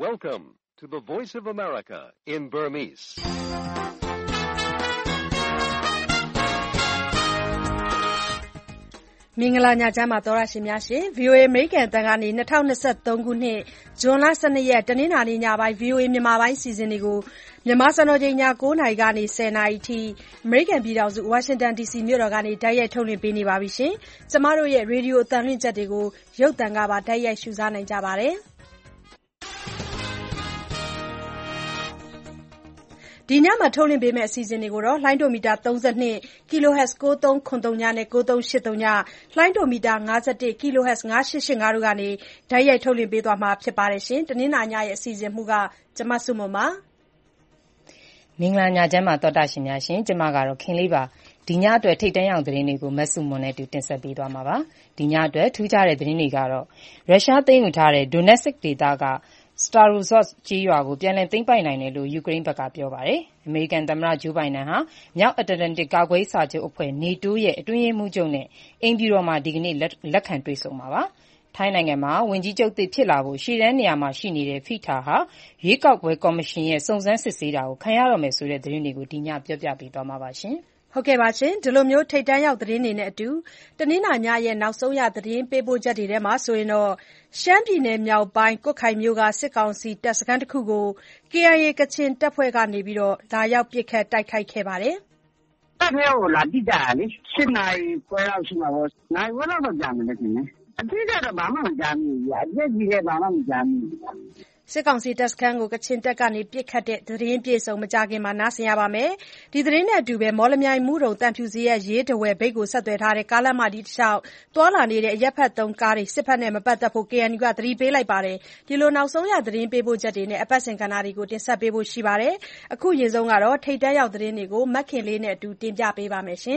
Welcome to the Voice of America in Burmese. ။မင်္ဂလာညချမ်းပါသောတရှင်များရှင် VOA အမေရိကန်အသံကနေ2023ခုနှစ်ဇွန်လ12ရက်တနင်္လာနေ့ညပိုင်း VOA မြန်မာပိုင်းစီစဉ်တွေကိုမြန်မာစံတော်ချိန်ည9:00နာရီကနေ10:00နာရီအထိအမေရိကန်ပြည်ထောင်စုဝါရှင်တန် DC မြို့တော်ကနေတိုက်ရိုက်ထုတ်လွှင့်ပေးနေပါပြီရှင်။ကျမတို့ရဲ့ရေဒီယိုအသံလွှင့်ချက်တွေကိုရုပ်သံကပါတိုက်ရိုက်ရှုစားနိုင်ကြပါတယ်။ဒီညမှာထုတ်လွှင့်ပေးမယ့်အစီအစဉ်တွေကိုတော့လှိုင်းဒိုမီတာ32 kHz 9303နဲ့9383လှိုင်းဒိုမီတာ51 kHz 9885တို့ကနေတိုက်ရိုက်ထုတ်လွှင့်ပေးသွားမှာဖြစ်ပါတယ်။တနင်္လာညရဲ့အစီအစဉ်မှုကကျမစုမွန်ပါ။မင်္ဂလာညချမ်းပါသောတရှင်များရှင်ကျမကတော့ခင်လေးပါဒီညအတွက်ထိတ်တန်းရောက်သတင်းတွေကိုမဆုမွန်နဲ့တူတင်ဆက်ပေးသွားမှာပါဒီညအတွက်ထူးခြားတဲ့သတင်းတွေကတော့ရုရှားသိမ်းယူထားတဲ့ Donetsk ဒေသကStarozhsk ကြေးရွာကိုပြန်လည်သိမ်းပိုက်နိုင်တယ်လို့ယူကရိန်းဘက်ကပြောပါတယ်။အမေရိကန်သမ္မတဂျိုးဘိုင်ဒန်ဟာမြောက်အတ္တလန်တစ်ကာကွယ်ရေးစာချုပ်အဖွဲ့ NATO ရဲ့အတွင်းရေးမှူးချုပ်နဲ့အိမ်ဖြူတော်မှာဒီကနေ့လက်ခံတွေ့ဆုံမှာပါ။ထိုင်းနိုင်ငံမှာဝန်ကြီးချုပ်သစ်ဖြစ်လာဖို့ရှေ့တန်းနေရာမှာရှိနေတဲ့ Phita ဟာရွေးကောက်ပွဲကော်မရှင်ရဲ့စုံစမ်းစစ်ဆေးတာကိုခံရတော့မယ်ဆိုတဲ့သတင်းတွေကိုဒီညပြောပြပေးသွားမှာပါရှင်။ဒီလိုမျိုးထိပ်တန်းရောက်သတင်းတွေနဲ့အတူတနင်္လာညရဲ့နောက်ဆုံးရသတင်းပေးပို့ချက်တွေထဲမှာဆိုရင်ရှမ်းပြည်နယ်မြောက်ပိုင်းကွတ်ခိုင်မြို့ကစစ်ကောင်စီတပ်စခန်းတစ်ခုကို KIA ကချင်တပ်ဖွဲ့ကနေလာရောက်ပစ်ခတ်တိုက်ခိုက်ခဲ့ပါတယ်။တပ်ထဲကိုလာပစ်ကြတာလေ8နာရီခွဲလောက်ရှိမှာပေါ့။နိုင်ဝက်တော့ကြာမယ်လေခင်ဗျ။အဖြစ်ကတော့ဘာမှမကြားမိဘူး။အပြည့်ကြီးလည်းဘာမှမကြားမိဘူး။စစ်ကောင်စီတပ်စခန်းကိုကချင်တပ်ကနေပစ်ခတ်တဲ့သတင်းပြေဆုံးမကြခင်မှာနားဆင်ရပါမယ်။ဒီသတင်းနဲ့အတူမော်လမြိုင်မုဒုံတန်ဖြူစရဲ့ရေးတဝယ်ဘိတ်ကိုဆက်သွယ်ထားတဲ့ကားလမ်းမကြီးတစ်လျှောက်သွာလာနေတဲ့အရပ်ဖက်သုံးကားတွေစစ်ဖက်နဲ့မပတ်သက်ဖို့ KNU ကသတိပေးလိုက်ပါတယ်။ဒီလိုနောက်ဆုံးရသတင်းပေးပို့ချက်တွေနဲ့အပတ်စဉ်ကဏ္ဍတွေကိုတင်ဆက်ပေးဖို့ရှိပါတယ်။အခုရင်ဆုံးကတော့ထိပ်တန်းရောက်သတင်းတွေကိုမခင်လေးနဲ့အတူတင်ပြပေးပါမယ်။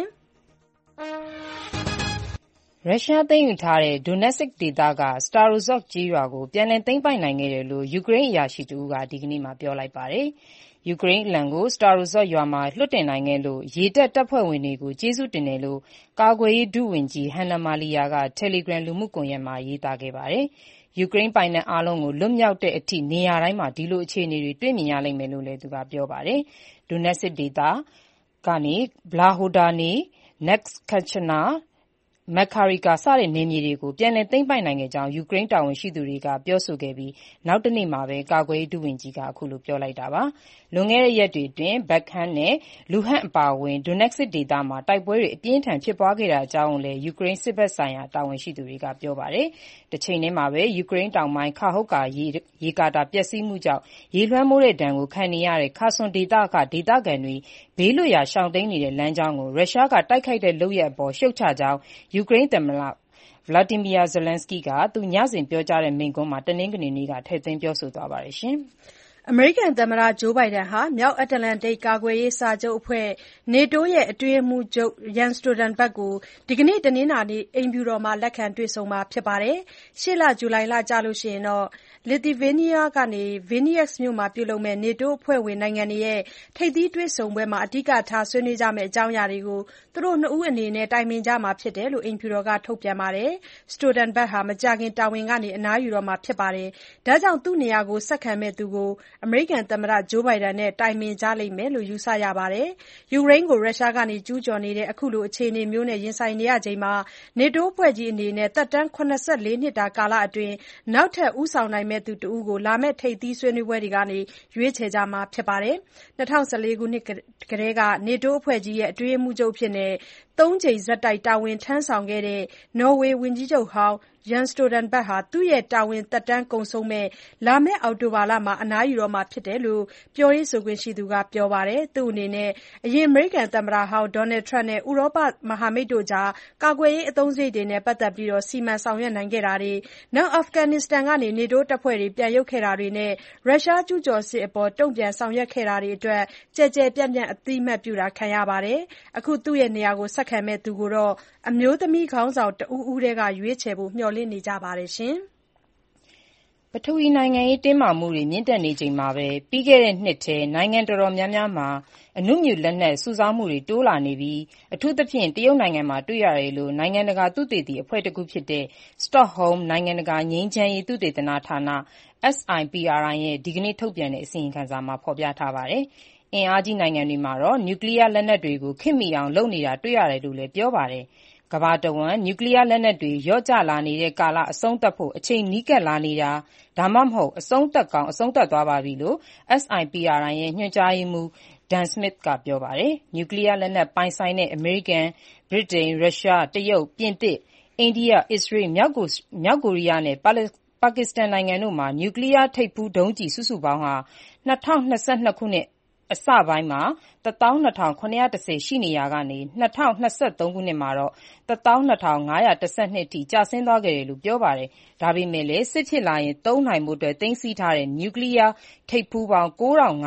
ရုရှားသိမ်းယူထားတဲ့ Donetsk ဒေသက Starozhsk ကြေးရွာကိုပြန်လည်သိမ်းပိုက်နိုင်ခဲ့တယ်လို့ယူကရိန်းအရာရှိတဦးကဒီကနေ့မှာပြောလိုက်ပါတယ်။ယူကရိန်းအလံကို Starozhsk ရွာမှာလွှတ်တင်နိုင်ခဲ့လို့ရေတပ်တပ်ဖွဲ့ဝင်တွေကိုကျေးဇူးတင်တယ်လို့ကာကွယ်ရေးဒုဝန်ကြီး Hanna Maliar က Telegram လူမှုကွန်ရက်မှာရေးသားခဲ့ပါတယ်။ယူကရိန်းပိုင်နက်အားလုံးကိုလွတ်မြောက်တဲ့အထိနေရာတိုင်းမှာဒီလိုအခြေအနေတွေတွေ့မြင်ရလိမ့်မယ်လို့လည်းသူကပြောပါတယ်။ Donetsk ဒေသကနေ Blahodane, Nextchkina Makarivka စတဲ့နယ်မြေတွေကိုပြန်လည်သိမ်းပိုက်နိုင်ခဲ့ကြောင်းယူကရိန်းတာဝန်ရှိသူတွေကပြောဆိုခဲ့ပြီးနောက်တနေ့မှာပဲကာကွယ်ရေးဒုဝန်ကြီးကအခုလိုပြောလိုက်တာပါ။လွန်ခဲ့တဲ့ရက်တွေအတွင်း Bakhmut နဲ့ Luhansk အပါအဝင် Donetsk ဒေသမှာတိုက်ပွဲတွေအပြင်းအထန်ဖြစ်ပွားခဲ့တာအကြောင်းလည်းယူကရိန်းစစ်ဘက်ဆိုင်ရာတာဝန်ရှိသူတွေကပြောပါတယ်။တချိန်တည်းမှာပဲယူကရိန်းတောင်ပိုင်း Kakhovka ရေကာတာပျက်စီးမှုကြောင့်ရေလွှမ်းမိုးတဲ့ဒဏ်ကိုခံနေရတဲ့ Kherson ဒေသခံတွေဘေးလွတ်ရာရှောင်တိမ်းနေတဲ့လမ်းကြောင်းကိုရုရှားကတိုက်ခိုက်တဲ့လုပ်ရပ်အပေါ်ရှုတ်ချကြောင်းယူကရိန်းသမ္မတVolodymyr Zelenskyy ကသူညစဉ်ပြောကြားတဲ့မိန့်ခွန်းမှာတနင်္ဂနွေနေ့ကထည့်သွင်းပြောဆိုသွားပါတယ်။အမေရိကန်သမ္မတဂျိုးဘိုင်ဒန်ဟာမြောက်အတ္တလန်တိတ်ကာကွယ်ရေးစာချုပ်အဖွဲ့ NATO ရဲ့အတွင်းရေးမှူးချုပ် Jens Stoltenberg ကိုဒီကနေ့တနင်္လာနေ့အိမ်ဖြူတော်မှာလက်ခံတွေ့ဆုံမှာဖြစ်ပါတယ်။ရှေ့လဇူလိုင်လကျရင်Lithuania ကနေ Vilnius မြို့မှာပြုလုပ်မယ့် NATO အဖွဲ့ဝင်နိုင်ငံတွေရဲ့ထိပ်သီးတွေ့ဆုံပွဲမှာအဓိကထားဆွေးနွေးကြမယ့်အကြောင်းအရာတွေကိုသူတို့နှစ်ဦးအနေနဲ့တိုင်ပင်ကြမှာဖြစ်တယ်လို့အိမ်ဖြူတော်ကထုတ်ပြန်ပါတယ်။ Stoltenberg ဟာမကြာခင်တာဝန်ကနေအနားယူတော့မှာဖြစ်ပါတယ်။ဒါကြောင့်သူ့နေရာကိုဆက်ခံမယ့်သူကိုအမေရိကန်သမ္မတဂျိုးဘိုင်ဒန်နဲ့တိုင်ပင်ကြလိမ့်မယ်လို့ယူဆရပါတယ်။ယူကရိန်းကိုရုရှားကကျူးကျော်နေတဲ့အခုလိုအခြေအနေမျိုးနဲ့ရင်ဆိုင်နေရချိန်မှာ NATO အဖွဲ့ကြီးအနေနဲ့သက်တမ်း74နှစ်တာကာလအတွင်းနောက်ထပ်ဦးဆောင်နိုင်မယ့်သူတဦးကိုလာမယ့်ထိပ်သီးဆွေးနွေးပွဲတွေကနေရွေးချယ်ကြမှာဖြစ်ပါတယ်။2014ခုနှစ်ကတည်းက NATO အဖွဲ့ကြီးရဲ့အတွင်းရေးမှူးချုပ်အဖြစ်3 ကြိမ်ဆက်တိုက်တာဝန်ထမ်းဆောင်ခဲ့တဲ့နော်ဝေဝန်ကြီးချုပ်ဟောင်းJens Stoltenberg ဟာသူ့ရဲ့တာဝန်သက်တမ်းကုန်ဆုံးမယ့်လာမယ့်အောက်တိုဘာလမှာအနားယူတော့မှာဖြစ်တယ်လို့ပြောရေးဆိုခွင့်ရှိသူကပြောပါတယ်။သူ့အနေနဲ့အရင်အမေရိကန်သမ္မတဟောင်း Donald Trump နဲ့ဥရောပမဟာမိတ်တို့ကြားကာကွယ်ရေးအသုံးစရိတ်တွေနဲ့ပတ်သက်ပြီးစီမံဆောင်ရွက်နိုင်ခဲ့တာတွေ၊အာဖဂန်နစ္စတန်ကနေ NATO တပ်ဖွဲ့တွေပြန်ရုပ်ခဲ့တာတွေနဲ့ရုရှားကျူးကျော်စစ်အပေါ်တုံ့ပြန်ဆောင်ရွက်ခဲ့တာတွေအတွက်ကျယ်ကျယ်ပြန့်ပြန့်အသိအမှတ်ပြုတာခံရပါတယ်။အခုသူ့နေရာကိုဆက်ခံမယ့်သူကိုတော့အမျိုးသမီးခေါင်းဆောင်တဦးဦးထဲကရွေးချယ်ဖို့မျှော်လင့်နေကြပါတယ်။ထဝီနိုင်ငံရေးတင်းမာမှုတွေမြင့်တက်နေချိန်မှာပဲပြီးခဲ့တဲ့နှစ်ထဲနိုင်ငံတော်တော်များများမှာအနုမြူလက်နက်စုဆောင်းမှုတွေတိုးလာနေပြီးအထူးသဖြင့်တရုတ်နိုင်ငံမှာတွေ့ရတယ်လို့နိုင်ငံတကာသုတေသီအဖွဲ့တစ်ခုဖြစ်တဲ့ Stockholm နိုင်ငံတကာငြိမ်းချမ်းရေးသုတေသနဌာန SIPRI ရဲ့ဒီကနေ့ထုတ်ပြန်တဲ့အစီရင်ခံစာမှာဖော်ပြထားပါတယ်။အင်အားကြီးနိုင်ငံတွေမှာတော့နျူကလီးယားလက်နက်တွေကိုခေတ်မီအောင်လုပ်နေတာတွေ့ရတယ်လို့လည်းပြောပါတယ်။ကမ္ဘာတဝန်းနျူကလီးယားလက်နက်တွေလျော့ကျလာနေတဲ့ကာလအဆုံးသတ်ဖို့အချိန်နီးကပ်လာနေတာဒါမှမဟုတ်အဆုံးသတ်ကောင်းအဆုံးသတ်သွားပါပြီလို့ SIPRI ရဲ့ညွှန်ကြားရေးမှူး Dan Smith ကပြောပါတယ်။နျူကလီးယားလက်နက်ပိုင်ဆိုင်တဲ့အမေရိကန်၊ဗြိတိန်၊ရုရှား၊တရုတ်၊ပြင်သစ်၊အိန္ဒိယ၊အစ္စရေး၊မြောက်ကိုရီးယားနဲ့ပါကစ္စတန်နိုင်ငံတို့မှာနျူကလီးယားထိပ်ဖူးဒုံးကျည်စုစုပေါင်းဟာ၂၀၂၂ခုနှစ်အစပိုင်းမှာ12,710 ရှိနေရာကနေ2023ခုနှစ်မှာတော့12,512 အထိကျဆင်းသွားခဲ့တယ်လို့ပြောပါတယ်။ဒါပေမဲ့လည်းစစ်ဖြစ်လာရင်သုံးနိုင်ဖို့သိမ်းဆည်းထားတဲ့နျူကလီးယားထိပ်ဖူးပေါင်း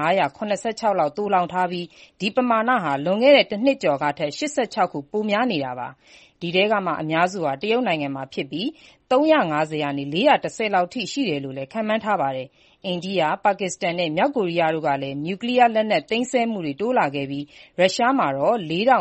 9,586 လောက်သိုလှောင်ထားပြီးဒီပမာဏဟာလွန်ခဲ့တဲ့တစ်နှစ်ကျော်ကထက်86ခုပိုများနေတာပါ။ဒီထဲကမှအများစုဟာတရုတ်နိုင်ငံမှာဖြစ်ပြီး350ကနေ410လောက်ထိရှိတယ်လို့လည်းခန့်မှန်းထားပါတယ်။အိန္ဒိယ၊ပါကစ္စတန်နဲ့မြောက်ကိုရီးယားတို့ကလည်းနျူကလီးယားလက်နက်သိမ်းဆည်းမှုတွေတိုးလာခဲ့ပြီးရုရှားမှာတော့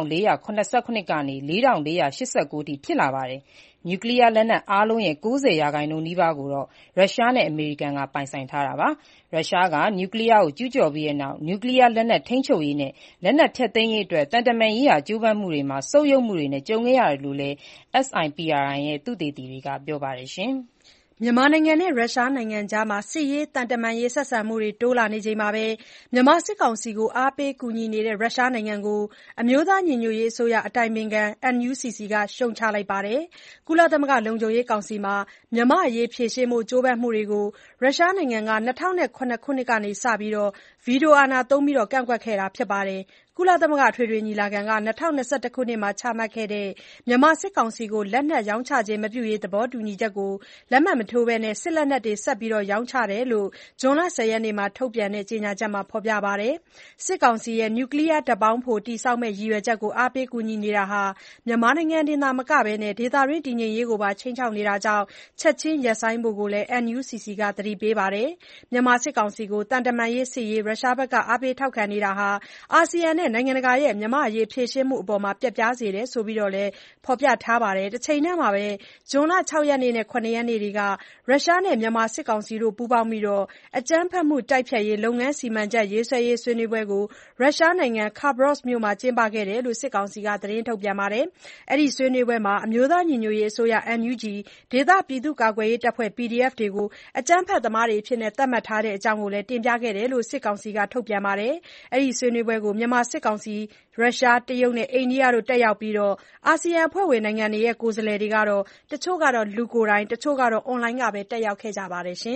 4,477ကနေ4,489ထိဖြစ်လာပါတယ်။နျူကလီးယားလက်နက်အားလုံးရဲ့90%နီးပါးကိုတော့ရုရှားနဲ့အမေရိကန်ကပိုင်ဆိုင်ထားတာပါ။ရုရှားကနျူကလီးယားကိုကျူးကျော်ပြီးတဲ့နောက်နျူကလီးယားလက်နက်ထိန်းချုပ်ရေးနဲ့လက်နက်ဖျက်သိမ်းရေးအတွက်သံတမန်ရေးရာကြိုးပမ်းမှုတွေမှာဆုတ်ယုတ်မှုတွေနဲ့ကြုံခဲ့ရတယ်လို့လည်း SIPRI ရဲ့သုတေသီတွေကပြောပါတယ်။မြန်မာနိုင်ငံနဲ့ရုရှားနိုင်ငံကြားစစ်ရေး၊သံတမန်ရေးဆက်ဆံမှုတွေတိုးလာနေချိန်မှာမြန်မာစစ်ကောင်စီကိုအားပေးကူညီနေတဲ့ရုရှားနိုင်ငံကိုအမျိုးသားညီညွတ်ရေးအစိုးရအတိုင်ပင်ခံ NUCC ကရှုတ်ချလိုက်ပါတယ်။ကုလသမဂ္ဂလုံခြုံရေးကောင်စီမှာမြန်မာ့အရေးဖြေရှင်းဖို့ကြိုးပမ်းမှုတွေကိုရုရှားနိုင်ငံက2007ခုနှစ်ကစပြီးဗီတိုအာဏာသုံးကန့်ကွက်ခဲ့တာဖြစ်ပါတယ်။ကုလသမဂ္ဂအထွေထွေညီလာခံက2021ခုနှစ်မှာချမှတ်ခဲ့တဲ့မြန်မာစစ်ကောင်စီကိုလက်နက်ရောင်းချခြင်းမပြုရေးသဘောတူညီချက်ကိုလက်မှတ်မထိုးဘဲစစ်လက်နက်တွေဆက်ပြီးရောင်းချတယ်လို့ဇွန်လ10ရက်နေ့မှာထုတ်ပြန်တဲ့ကြေညာချက်မှာဖော်ပြပါတယ်။စစ်ကောင်စီရဲ့နျူကလီးယားဓာတ်ပေါင်းဖိုတည်ဆောက်မယ့်ရည်ရွယ်ချက်ကိုအားပေးကူညီနေတာဟာမြန်မာနိုင်ငံတင်သာမကဘဲဒေသတွင်းတည်ငြိမ်ရေးကိုပါခြိမ်းခြောက်နေတာကြောင့်ချက်ချင်းရပ်ဆိုင်းဖို့လည်း NUCC ကသတိပေးပါတယ်။မြန်မာစစ်ကောင်စီကိုသံတမန်ရေးစစ်ရေးရုရှားဘက်ကအားပေးထောက်ခံနေတာဟာအာဆီယံနဲ့နိုင်ငံတကာရဲ့မြန်မာ့အရေးဖြေရှင်းမှုအပေါ်ပျက်ပြားစေတယ်ဆိုပြီးလည်းဖော်ပြထားပါတယ်။တချိန်တည်းမှာပဲဇွန်လ6ရက်နေ့နဲ့7ရက်နေ့တွေကရုရှားနဲ့မြန်မာစစ်ကောင်စီတို့ပူးပေါင်းပြီးအကြမ်းဖက်မှုတိုက်ဖျက်ရေးလုပ်ငန်းစီမံချက်ရေးဆွဲရေးဆွေးနွေးပွဲကိုရုရှားနိုင်ငံ Khabarovsk မြို့မှာကျင်းပခဲ့တယ်လို့စစ်ကောင်စီကသတင်းထုတ်ပြန်ပါတယ်။အဲဒီဆွေးနွေးပွဲမှာအမျိုးသားညီညွတ်ရေးအစိုးရ NUG ဒေသပြည်သူ့ကာကွယ်ရေးတပ်ဖွဲ့ PDF တွေကိုအကြမ်းဖက်သမားတွေအဖြစ်သတ်မှတ်ထားတဲ့အကြောင်းကိုလည်းတင်ပြခဲ့တယ်လို့စစ်ကောင်စီကထုတ်ပြန်ပါတယ်။အဲဒီဆွေးနွေးပွဲကိုမြန်မာစစ်ကောင်စီ၊ရုရှား၊တရုတ်နဲ့အိန္ဒိယတို့တက်ရောက်ပြီးအာဆီယံအဖွဲ့ဝင်နိုင်ငံတွေရဲ့ကိုယ်စားလှယ်တွေတချို့ကလူကိုယ်တိုင်တချို့ကအွန်လိုင်းကပဲတက်ရောက်ခဲ့ကြပါတယ်။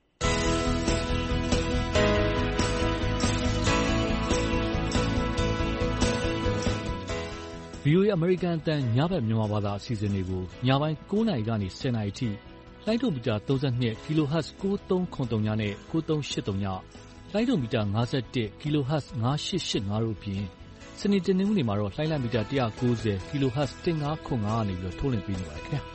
VOA အမေရိကန်အသံညဘက်မြန်မာဘာသာအစီအစဉ်တွေကိုညပိုင်း9နာရီကနေ10နာရီထိလိုင်းဒိုမီတာ32 kHz 9373ညနဲ့ 9383ညလိုင်းဒိုမီတာ51 kHz 9885တို့အပြင်စနေတနင်္ဂနွေမှာတော့လိုင်းလံမီတာ190 kHz 1505ကနေထုတ်လွှင့်ပေးနေပါတယ်ခင်ဗျာ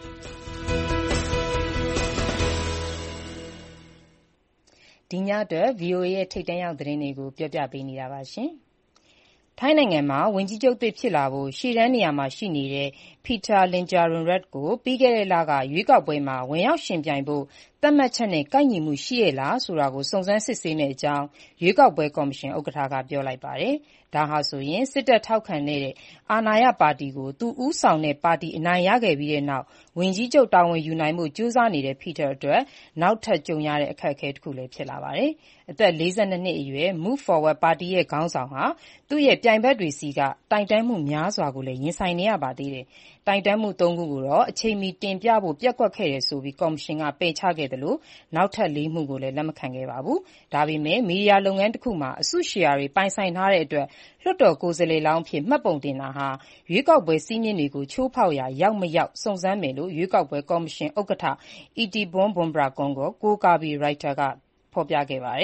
ဒီညအတွက် VOA ရဲ့ထိပ်တန်းရောက်သတင်းတွေကိုပြောပြပေးနေတာပါရှင်။ထိုင်းနိုင်ငံမှာဝန်ကြီးချုပ်သစ်ဖြစ်လာဖို့ရှေ့တန်းနေရာမှာရှိနေတဲ့ Pita Limjaroenrat ကိုပြီးခဲ့တဲ့လကရွေးကောက်ပွဲမှာဝင်ရောက်ယှဉ်ပြိုင်ဖို့သတ်မှတ်ချက်နဲ့ကိုက်ညီမှုရှိရဲ့လားဆိုတာကိုစုံစမ်းစစ်ဆေးမယ့်အကြောင်းရွေးကောက်ပွဲကော်မရှင်ဥက္ကဋ္ဌကပြောလိုက်ပါတယ်။ဒါဟာဆိုရင်စစ်တပ်ထောက်ခံတဲ့အာဏာရပါတီကိုသူဦးဆောင်တဲ့ပါတီအနိုင်ရခဲ့ပြီးတဲ့နောက်ဝန်ကြီးချုပ်တာဝန်ယူနိုင်ဖို့ကြိုးစားနေတဲ့ Pita အတွက်နောက်ထပ်ကြုံရတဲ့အခက်အခဲတစ်ခုလည်းဖြစ်လာပါတယ်။အသက်42နှစ်အရွယ် Move Forward ပါတီရဲ့ခေါင်းဆောင်ဟာသူ့ရဲ့ပြိုင်ဘက်တွေဆီကတိုင်တန်းမှုများစွာကိုလည်းရင်ဆိုင်နေရပါသေးတယ်။တိုင်တန်းမှု3ခုကိုတော့အချိန်မီတင်ပြဖို့ပျက်ကွက်ခဲ့တယ်ဆိုပြီးကော်မရှင်ကပယ်ချခဲ့တယ်လို့နောက်ထပ်4မှုကိုလည်းလက်မခံခဲ့ပါဘူး။ဒါပေမဲ့မီဒီယာလုပ်ငန်းတစ်ခုမှာအစုရှယ်ယာတွေပိုင်ဆိုင်ထားတဲ့အတွက်လွှတ်တော်ကိုယ်စားလှယ်လောင်းအဖြစ်မှတ်ပုံတင်တာဟာရွေးကောက်ပွဲစည်းမျဉ်းတွေကိုချိုးဖောက်ရာရောက်မရောက်စုံစမ်းမယ်လို့ရွေးကောက်ပွဲကော်မရှင်ဥက္ကဋ္ဌ Ittipon Bumbrakong ကိုကိုးကားပြီး Reuters ကဖော်ပြခဲ့ပါတယ်။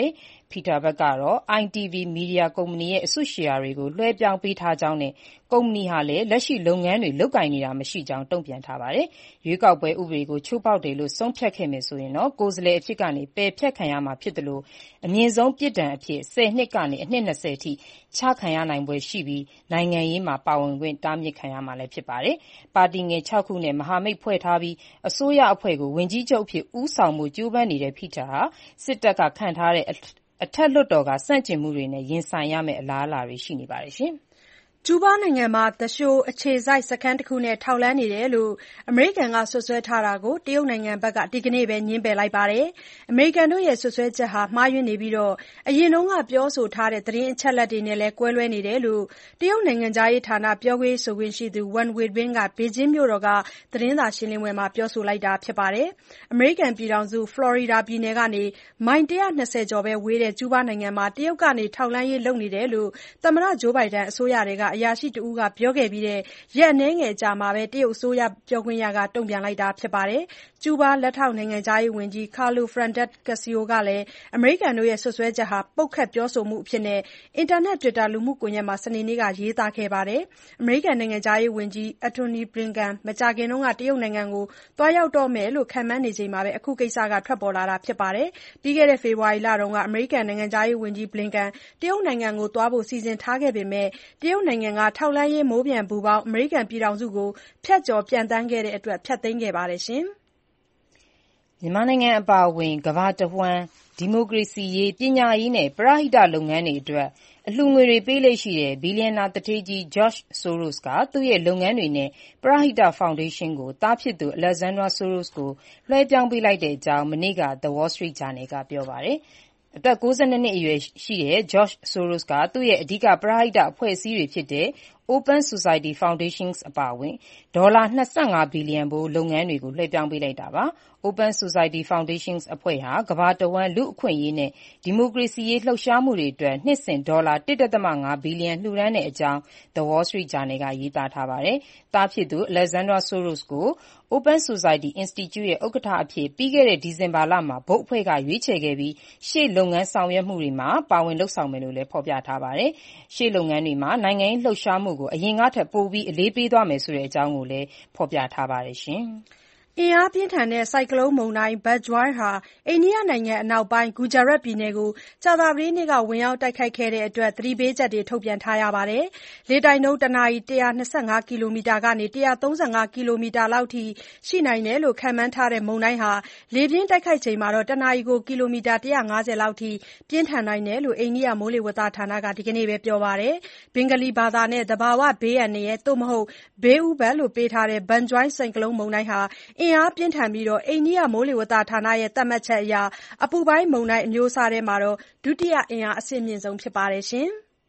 Peter ဘက်ကတော့ ITV မီဒီယာကုမ္ပဏီရဲ့အစုရှယ်ယာတွေကိုလွှဲပြောင်းပေးထားကြောင်းနဲ့ကုမ္ပဏီဟာလည်းလက်ရှိလုပ်ငန်းတွေလုပ်ကိုင်နေတာမရှိကြောင်းတုံ့ပြန်ထားပါတယ်။ရွေးကောက်ပွဲဥပဒေကိုချိုးဖောက်တယ်လို့ဆုံးဖြတ်ခဲ့မယ်ဆိုရင်ကိုယ်စားလှယ်အဖြစ်ကနေပယ်ဖျက်ခံရမှာဖြစ်သလိုအမြင့်ဆုံးပြစ်ဒဏ်အဖြစ်10 နှစ်ကနေအနှစ် 20 အထိချခံရနိုင်ဖွယ်ရှိပြီးနိုင်ငံရေးမှာပါဝင်ခွင့်တားမြစ်ခံရမှာလည်းဖြစ်ပါတယ်။ပါတီငယ် 6 ခုနဲ့မဟာမိတ်ဖွဲ့ထားပြီးအစိုးရအဖွဲ့ကိုဝန်ကြီးချုပ်အဖြစ်ဦးဆောင်ဖို့ကြိုးပမ်းနေတဲ့ Peter ဟာစစ်တပ်ကခန့်ထားတဲ့အထက်လွှတ်တော်ကဆန့်ကျင်မှုတွေနဲ့ရင်ဆိုင်ရမယ့်အလားအလာတွေရှိနေပါတယ်။ကျူးဘားနိုင်ငံမှာသူလျှိုအခြေစိုက်စခန်းတခုနဲ့ထောက်လှမ်းနေတယ်လို့အမေရိကန်ကစွပ်စွဲထားတာကိုတရုတ်နိုင်ငံဘက်ကဒီကနေ့ပဲငြင်းပယ်လိုက်ပါတယ်။အမေရိကန်တို့ရဲ့စွပ်စွဲချက်ဟာမှားယွင်းနေပြီးအရင်ကပြောဆိုထားတဲ့သတင်းအချက်အလက်တွေနဲ့လည်းကွဲလွဲနေတယ်လို့တရုတ်နိုင်ငံခြားရေးဌာနပြောခွင့်ဆိုခွင့်ရှိသူ Wang Wenbin ကဘေကျင်းမြို့တော်ကသတင်းစာရှင်းလင်းပွဲမှာပြောဆိုလိုက်တာပါ။ အမေရိကန်ပြည်ထောင်စုဖလော်ရီဒါပြည်နယ်ကနေမိုင် 120 ကျော်ပဲဝေးတဲ့ကျူးဘားနိုင်ငံမှာတရုတ်ကနေထောက်လှမ်းရေးလုပ်နေတယ်လို့သမ္မတဂျိုးဘိုင်ဒန်အစိုးရထဲကအရာရှိတဦးကပြောခဲ့ပြီးရက်အနည်းငယ်အကြာမှာပဲတရုတ်အစိုးရပြောခွင့်ရကတုံ့ပြန်လိုက်တာပါ။ကျူးဘားလက်ထောက်နိုင်ငံခြားရေးဝန်ကြီး Carlos Fuentes Castillo ကလည်းအမေရိကန်တို့ရဲ့စွပ်စွဲချက်ဟာပုတ်ခတ်ပြောဆိုမှုအဖြစ်အင်တာနက် Twitter လူမှုကွန်ယက်မှာစနေနေ့ကရေးသားခဲ့ပါတယ်။ အမေရိကန်နိုင်ငံခြားရေးဝန်ကြီး Antony Blinken မကြာခင်ကတရုတ်နိုင်ငံကိုသွားရောက်တော့မယ်လို့ခန့်မှန်းနေချိန်မှာအခုကိစ္စကထွက်ပေါ်လာတာပါ။ ပြီးခဲ့တဲ့ဖေဖော်ဝါရီလတုန်းကအမေရိကန်နိုင်ငံခြားရေးဝန်ကြီး Blinken တရုတ်နိုင်ငံကိုသွားဖို့စီစဉ်ထားခဲ့ပေမဲ့တရုတ်နိုင်ငံကထောက်လှမ်းရေးမိုးပျံပူပေါင်းအမေရိကန်ပြည်ထောင်စုကိုဖြတ်ကျော်ပျံသန်းခဲ့တဲ့အတွက်ဖျက်သိမ်းခဲ့ပါတယ်။မြန်မာနိုင်ငံအပါအဝင်ကမ္ဘာတဝှမ်းဒီမိုကရေစီရေး၊ပညာရေးနဲ့ပရဟိတလုပ်ငန်းတွေအတွက်အလှူငွေတွေပေးလေ့ရှိတဲ့ဘီလျံနာသူဌေးကြီး George Soros ကသူ့ရဲ့လုပ်ငန်းတွေနဲ့ပရဟိတဖောင်ဒေးရှင်းကိုသားဖြစ်သူ Alexandra Soros ကိုလွှဲပြောင်းပေးလိုက်ကြောင်းမနေ့က The Wall Street Journal ကပြောပါတယ်။ အသက် 92 နှစ်အရွယ်ရှိတဲ့ George Soros ကသူ့ရဲ့အဓိကပရဟိတအဖွဲ့အစည်းတွေဖြစ်တဲ့ Open Society Foundation အပါအဝင်ဒေါ်လာ25 ဘီလျံဖိုးလုပ်ငန်းတွေကိုလွှဲပြောင်းပေးလိုက်တာပါ။ Open Society Foundation အဖွဲ့ဟာကမ္ဘာတဝှမ်းလူ့အခွင့်အရေးနဲ့ဒီမိုကရေစီရေးလှုပ်ရှားမှုတွေအတွက်နှစ်စဉ်ဒေါ်လာ 1.5 ဘီလျံလှူဒါန်းတဲ့အကြောင်း The Wall Street Journal ကရေးသားထားပါတယ်။သားဖြစ်သူ Alexandra Soros ကို Open Society Institute ရဲ့ဥက္ကဋ္ဌအဖြစ်ပြီးခဲ့တဲ့ဒီဇင်ဘာလမှာဘုတ်အဖွဲ့ကရွေးချယ်ခဲ့ပြီးရှေ့လုပ်ငန်းဆောင်ရွက်မှုတွေမှာပါဝင်လုပ်ဆောင်မယ်လို့လည်းဖော်ပြထားပါတယ်။ရှေ့လုပ်ငန်းတွေမှာနိုင်ငံရေးလှုပ်ရှားမှုကိုအရင်ကထက်ပိုပြီးအလေးပေးသွားမယ်ဆိုတဲ့အကြောင်းကိုလည်းဖော်ပြထားပါတယ်။အင်အားပြင်းထန်တဲ့ဆိုင်ကလုန်းမုန်တိုင်း Bijoy ဟာအိန္ဒိယနိုင်ငံအနောက်ပိုင်း Gujarat ပြည်နယ်ကိုကြာသပတေးနေ့ကဝင်ရောက်တိုက်ခတ်ခဲ့တဲ့အတွက်သတိပေးချက်တွေထုတ်ပြန်ထားရပါတယ်။လေတိုက်နှုန်းတနာရီ125 ကီလိုမီတာကနေ135 ကီလိုမီတာလောက်အထိရှိနိုင်တယ်လို့ခန့်မှန်းထားတဲ့မုန်တိုင်းဟာလေပြင်းတိုက်ခတ်ချိန်မှာတနာရီကီလိုမီတာ150လောက်အထိပြင်းထန်နိုင်တယ်လို့အိန္ဒိယမိုးလေဝသဌာနကဒီကနေ့ပဲပြောပါတယ်။ဘင်္ဂလီဘာသာနဲ့သဘာဝဘေးအန္တရာယ်သို့မဟုတ်ဘေးဥပဒ်လို့ပေးထားတဲ့ Bijoy ဆိုင်ကလုန်းမုန်တိုင်းဟာအင်အားပြင်းထန်ပြီးအိန္ဒိယမိုးလေဝသဌာနရဲ့သတ်မှတ်ချက်အရအပူပိုင်းမုန်တိုင်းအမျိုးအစားထဲမှာဒုတိယအင်အားအဆင့်မြင့်ဆုံးဖြစ်ပါတယ်။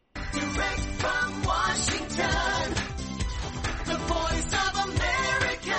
Direct from Washington, the voice of America,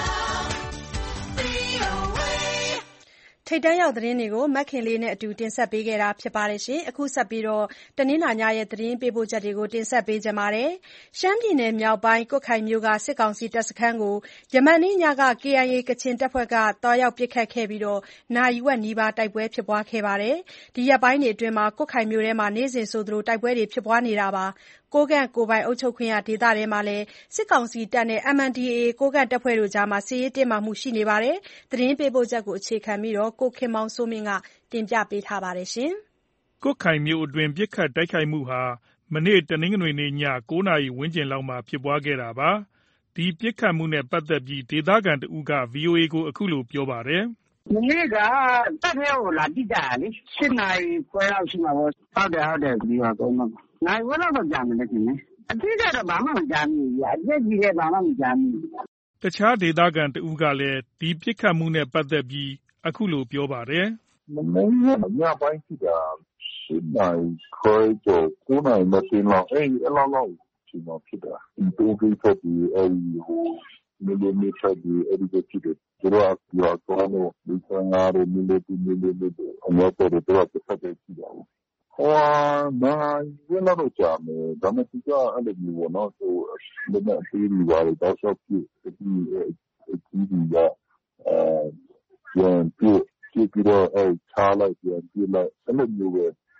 VOA. ထိပ်တန်းရောက်သတင်းတွေကိုမခင်လေးနဲ့အတူတင်ဆက်ပေးခဲ့တာပါ။အခုဆက်ပြီးတနင်္လာညရဲ့သတင်းပေးပို့ချက်တွေကိုတင်ဆက်ပေးချင်ပါတယ်။ ရှမ်းပြည်နယ်မြောက်ပိုင်းကွတ်ခိုင်မြို့ကစစ်ကောင်စီတပ်စခန်းကိုယမန်နေ့ညက KIA ကချင်တပ်ဖွဲ့ကသွားရောက်ပစ်ခတ်ခဲ့ပြီးနာရီဝက်နီးပါးတိုက်ပွဲဖြစ်ပွားခဲ့ပါတယ်။ ဒီရက်ပိုင်းတွေအတွင်းကွတ်ခိုင်မြို့ထဲမှာနေ့စဉ်ဆိုသလိုတိုက်ပွဲတွေဖြစ်ပွားနေတာပါ။ ကိုးကန့်ကိုယ်ပိုင်အုပ်ချုပ်ခွင့်ရဒေသထဲမှာလည်းစစ်ကောင်စီတပ်နဲ့ MNDAA ကိုးကန့်တပ်ဖွဲ့ကြားစစ်ရေးတင်းမာမှုရှိနေပါတယ်။ သတင်းပေးပို့ချက်ကိုအခြေခံပြီးကိုခင်မောင်စိုးမင်းကတင်ပြထားပါတယ်။ ကွတ်ခိုင်မြို့အတွင်းပစ်ခတ်တိုက်ခိုက်မှုဟာမနေ့တနင်္ဂနွေနေ့ည 9 နာရီဝန်းကျင်လောက်မှာဖြစ်ပွားခဲ့တာပါ။ ဒီပစ်ခတ်မှုနဲ့ပတ်သက်ပြီးဒေသခံတဦးက VOA ကို အခုလို ပြောပါတယ်။ "မနေ့ကတပ်ထဲကိုလာပစ်ကြတာလေ။ 8 နာရီခွဲလောက်ရှိမှာပေါ့။ ဟုတ်တယ်။ ဗျူဟာကုန်းဘက်မှာ။ နာရီဝက်လောက်တော့ကြာမယ်ထင်တယ်။ အထိအခိုက်တော့ဘာမှမကြားမိဘူးဗျ။ အပျက်အစီးလည်းဘာမှမကြားမိဘူး။ " တခြားဒေသခံတဦးကလည်း ဒီပစ်ခတ်မှုနဲ့ပတ်သက်ပြီးအခုလို ပြောပါတယ်။ "မနေ့ညပိုင်းဖြစ်တာ။ 8 နာရီခွဲကျော် 9 နာရီ ၂၀ လောက်အဲလောက်အချိန်မှာဖြစ်တာ။ တိုးဂိတ်ဘက်တွေမီးလေးမြစ်ဘက်တွေအဲဒီဘက်ဖြစ်တယ်။ သူတို့ကဗျူဟာကုန်းတို့၊၄၅တို့၊မီးလေး၁၊မီးလေး၂တို့အမြောက်တပ်တွေသူတို့ကတဘက်တည်းရှိတာကိုး။ နာရီဝက်လောက်တော့ကြာမယ်။ ဒါပေမဲ့သူကအဲလိုမျိုးပေါ့နော်လက်နက်အသေးတွေဘာတွေတောက်လျှောက်ပစ်။အကြီးတွေကပြန်ပစ်ပြီးတော့ချလိုက်ပြန်ပစ်လိုက်အဲလိုမျိုးပဲ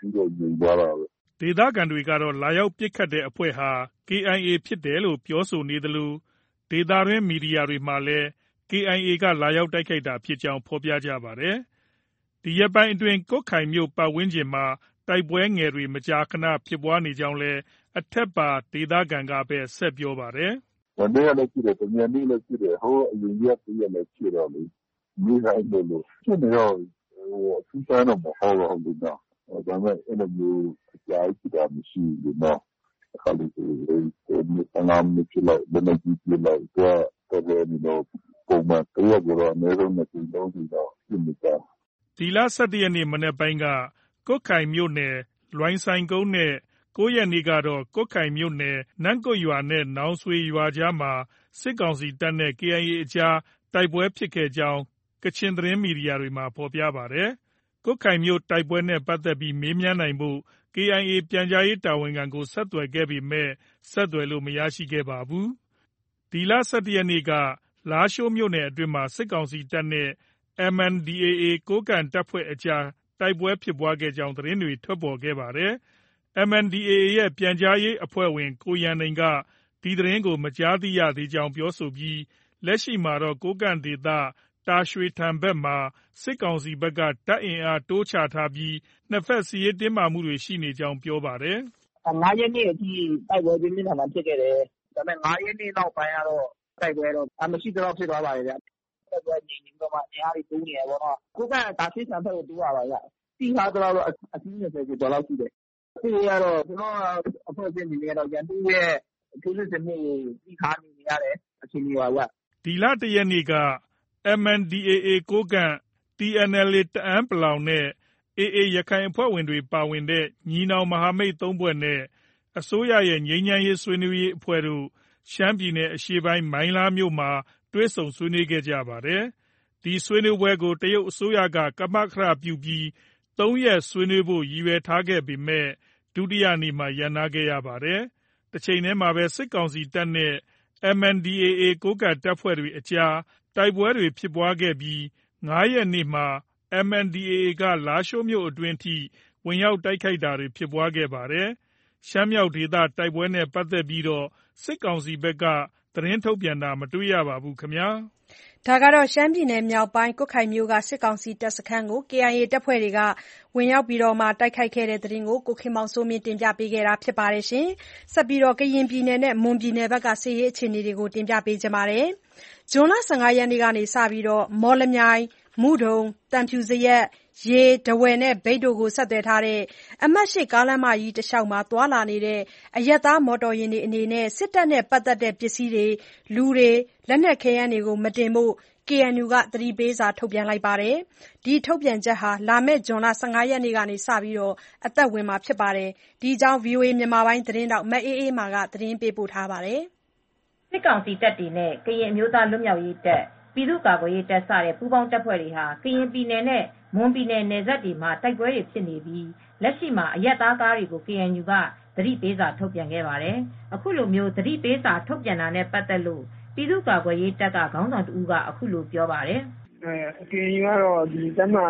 ပြီးတော့ယူသွားတာပဲဒေသခံတွေကတော့လာရောက်ပစ်ခတ်တဲ့အဖွဲ့ဟာ KIA ဖြစ်တယ်လို့ပြောဆိုနေသလိုဒေသတွင်းမီဒီယာတွေမှာလည်း KIA ကလာရောက်တိုက်ခိုက်တာဖြစ်ကြောင်းဖော်ပြကြပါတယ်။ဒီရက်ပိုင်းအတွင်းကွတ်ခိုင်မြို့ပတ်ဝန်းကျင်မှာတိုက်ပွဲငယ်တွေမကြာခဏဖြစ်ပွားနေကြောင်းလည်းအထက်ပါဒေသခံကပဲဆက်ပြောပါတယ်။မနေ့ကလည်းဖြစ်တယ်တမြန်နေ့လည်းဖြစ်တယ်ဟိုအရင်ရက်လည်းဖြစ်တော့လေနေ့တိုင်းလို့ဖြစ်နေတော့အထူးဆိုင်တော့မဟုတ်တော့ဘူးနော်ဒါပေမဲ့အဲ့လိုမျိုးအကြာကြီးတာမရှိဘူးနော်အခါလေးဒီနာမည်ဖြစ်လိုက်လည်းမကြည့်ပြလိုက်တော့တယ်နေတော့ပုံမှန်တရက်ကတော့အနည်းဆုံး2ကြိမ်3ကြိမ်တော့ဖြစ်နေကြဒီလ17ရက်နေ့မနေ့ပိုင်းကကွတ်ခိုင်မြို့နယ်လွိုင်းဆိုင်ကုန်းနဲ့9ရက်နေ့ကတော့ကွတ်ခိုင်မြို့နယ်နန့်ကွတ်ရွာနဲ့နောင်ဆွေရွာကြားမှာစစ်ကောင်စီတပ်နဲ့ KIA အကြားတိုက်ပွဲဖြစ်ခဲ့ကြောင်းကချင်သတင်းမီဒီယာတွေမှာဖော်ပြပါတယ်။ကွတ်ခိုင်မြို့တိုက်ပွဲနဲ့ပတ်သက်ပြီးမေးမြန်းနိုင်ဖို့ KIA ပြန်ကြားရေးတာဝန်ခံကိုဆက်သွယ်ခဲ့ပေမဲ့ဆက်သွယ်လို့မရခဲ့ပါဘူး။ဒီလ17ရက်နေ့ကလားရှိုးမြို့နယ်အတွင်းမှာစစ်ကောင်စီတပ်နဲ့ MNDAA ကိုးကန့်တပ်ဖွဲ့အကြားတိုက်ပွဲဖြစ်ပွားခဲ့ကြောင်းသတင်းတွေထွက်ပေါ်ခဲ့ပါတယ်။ MNDAA ရဲ့ပြန်ကြားရေးအဖွဲ့ဝင်ကိုရန်နိုင်ကဒီသတင်းကိုမကြားသိရသေးကြောင်းပြောဆိုပြီးလက်ရှိမှာတော့ကိုးကန့်ဒေသတာရွှေထန်ဘက်မှာစစ်ကောင်စီဘက်ကတပ်အင်အားတိုးချထားပြီးနှစ်ဖက်စစ်ရေးတင်းမာမှုတွေရှိနေကြောင်းပြောပါတယ်။5ရက်နေ့အထိတိုက်ပွဲပြင်းပြင်းထန်ထန်ဖြစ်ခဲ့တယ်။ဒါပေမဲ့5ရက်နေ့နောက်ပိုင်းကတော့တိုက်ပွဲတော့မရှိတော့ဖြစ်သွားပါတယ်ဗျ။တိုက်ပွဲငြိမ်နေတော့မှအင်အားတွေတိုးနေရပေါ့နော်။ကိုးကန့်တာရွှေထန်ဘက်ကိုတိုးရပါဗျ။တီဟာတော့အစီး20ကျော်လောက်ရှိတယ်။ဒီကတော့ကျွန်တော်အဖွဲ့အစည်းအနေနဲ့တော့ရန်သူရဲ့ထိုးစစ်ဆင်မှုကိုပြီးခါနေရတဲ့အခြေအနေပါဗျ။ဒီလ1ရက်နေ့ကMNDAA ကိုးကန့် TNLA တအန်း(ပလောင်) နဲ့ AA ရခိုင်အဖွဲ့ဝင်တွေပါဝင်တဲ့ညီနောင်မဟာမိတ်3ဖွဲ့နဲ့အစိုးရရဲ့ငြိမ်းချမ်းရေးဆွေးနွေးရေးအဖွဲ့တို့ရှမ်းပြည်နယ်အရှေ့ပိုင်းမိုင်းလားမြို့မှာတွေ့ဆုံဆွေးနွေးခဲ့ကြပါတယ်။ဒီဆွေးနွေးပွဲကိုတရုတ်အစိုးရကကမကထပြုပြီး3ရက်ဆွေးနွေးဖို့ရည်ရွယ်ထားခဲ့ပေမဲ့ဒုတိယနေ့မှာရပ်နားခဲ့ရပါတယ်။တချိန်တည်းမှာပဲစစ်ကောင်စီတပ်နဲ့ MNDAA ကိုးကန့်တပ်ဖွဲ့တွေအကြားတိုက်ပွဲတွေဖြစ်ပွားခဲ့ပြီး5ရက်နေ့မှာMNDAA ကလားရှိုးမြို့အတွင်းထိဝင်ရောက်တိုက်ခိုက်တာတွေဖြစ်ပွားခဲ့ပါတယ်။ရှမ်းမြောက်ဒေသတိုက်ပွဲနဲ့ပတ်သက်ပြီးတော့စစ်ကောင်စီဘက်ကသတင်းထုတ်ပြန်တာမတွေ့ရပါဘူးခင်ဗျာ။ဒါကတော့ရှမ်းပြည်နယ်မြောက်ပိုင်းကွတ်ခိုင်မြို့ကစစ်ကောင်စီတပ်စခန်းကို KIA တပ်ဖွဲ့တွေကဝင်ရောက်တိုက်ခိုက်ခဲ့တဲ့သတင်းကိုကိုခင်မောင်စိုးမင်းတင်ပြပေးခဲ့တာပါ။ဆက်ပြီးကရင်ပြည်နယ်နဲ့မွန်ပြည်နယ်ဘက်ကစစ်ရေးအခြေအနေတွေကိုတင်ပြပေးထားပါတယ်။ဇွန်လ15ရက်နေ့ကစပြီးမော်လမြိုင်မုဒုံသံဖြူဇရပ်ရေးထားဝယ်နဲ့မြိတ်တို့ကိုဆက်သွယ်ထားတဲ့အမှတ်8ကားလမ်းမကြီးတလျှောက်မှာသွာလာနေတဲ့အရပ်သားမော်တော်ယာဉ်တွေအနေနဲ့စစ်တပ်နဲ့ပတ်သက်တဲ့ပစ္စည်းတွေလူတွေလက်နက်ခဲယမ်းတွေကိုမတင်ဖို့KNU ကသတိပေးစာထုတ်ပြန်လိုက်ပါတယ်။ဒီထုတ်ပြန်ချက်ဟာလာမယ့်ဇွန်လ15ရက်နေ့ကစပြီးအသက်ဝင်မှာဖြစ်ပါတယ်။ဒီအကြောင်း VOA သတင်းထောက်မအေးအေးမာကသတင်းပေးပို့ထားပါတယ်။စစ်ကောင်စီတပ်တွေနဲ့ကရင်အမျိုးသားလွတ်မြောက်ရေးတပ်ပြည်သူ့ကာကွယ်ရေးတပ်စတဲ့ပူးပေါင်းတပ်ဖွဲ့တွေဟာကရင်ပြည်နယ်နဲ့မွန်ပြည်နယ်နယ်စပ်တွေမှာတိုက်ပွဲတွေဖြစ်နေပြီးလက်ရှိမှာအရပ်သားကားတွေကို KNU ကသတိပေးစာထုတ်ပြန်ခဲ့ပါတယ်။အခုလိုမျိုးသတိပေးစာထုတ်ပြန်တာနဲ့ပတ်သက်လို့ပြည်သူ့ကာကွယ်ရေးတပ်ကခေါင်းဆောင်တဦးကအခုလိုပြောပါတယ်။ KNU ကတော့ဒီတပ်မ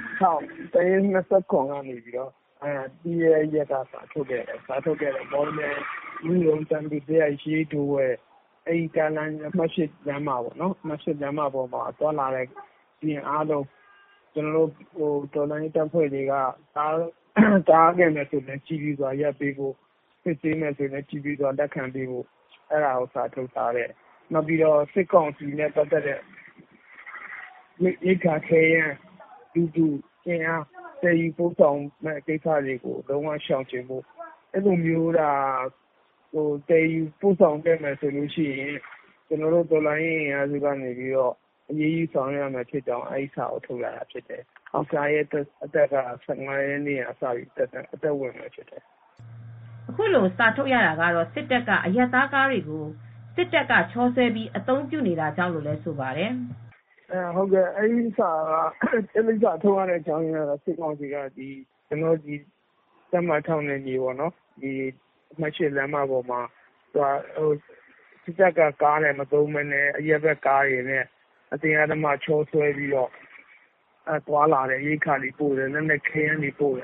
6တိုင်း29ကနေပြီးတော့ပြည်ရဲ့ရက်ကစာထုတ်ခဲ့တယ်မော်လမြိုင်လူရုံတန်ပြီးတဲ့ရေးတိုးဝဲအဲဒီကားလမ်းမှတ်8လမ်းမှာပေါ့နော်မှတ်8လမ်းမှာပေါ်မှာသွားလာတဲ့ပြင်အားလုံးကျွန်တော်တို့တော်လိုင်းတပ်ဖွဲ့တွေကတားခဲ့မယ်ဆိုရင်ကြည်ပြီးစွာရပ်ပေးဖို့စစ်ဆေးမယ်ဆိုရင်ကြည်ပြီးစွာလက်ခံပေးဖို့အဲ့ဒါကိုစာထုတ်ထားတယ်နောက်ပြီးတော့စစ်ကောင်စီနဲ့ပတ်သက်တဲ့ရိက္ခာခဲယမ်းတူကျင်းအားတည်ယူပို့ဆောင်မဲ့ကိစ္စတွေကိုလုံးဝရှောင်ကျဉ်ဖို့အဲ့လိုမျိုးတည်ယူပို့ဆောင်ခဲ့မယ်ဆိုလို့ရှိရင်ကျွန်တော်တို့တော်လိုင်းရင်အားစုကနေပြီးတော့အရေးကြီးဆောင်ရမယ်ဖြစ်ကြောင်းအဲ့ဒီစာကိုထုတ်လာတာဖြစ်တယ်။အောက်စာရဲ့အသက်က15ရက်နေ့အစပြီးအသက်ဝင်မှာဖြစ်တယ်။အခုလိုစာထုတ်ရတာကတော့စစ်တပ်ကအရပ်သားကားတွေကိုစစ်တပ်ကချောဆွဲပြီးအသုံးပြုနေတာကြောင့်လို့လည်းဆိုပါတယ်။ဟုတ်ကဲ့အဲ့ဒီစာကအဲ့ဒီစာထုတ်ရတဲ့အကြောင်းရင်းကတော့စစ်ကောင်စီကဒီကျွန်တော်ဒီတပ်မထောင်နေကြီးပေါ့နော်ဒီမှတ်8လမ်းမပေါ်မှာစစ်တပ်ကကားနဲ့မသုံးမနဲ့အရက်ဘက်ကားတွေနဲ့အတင်းအဓမ္မချောဆွဲပြီးတော့သွားလာတယ်ရိက္ခာတွေပို့တယ်လက်နက်ခဲယမ်းတွေပို့တယ်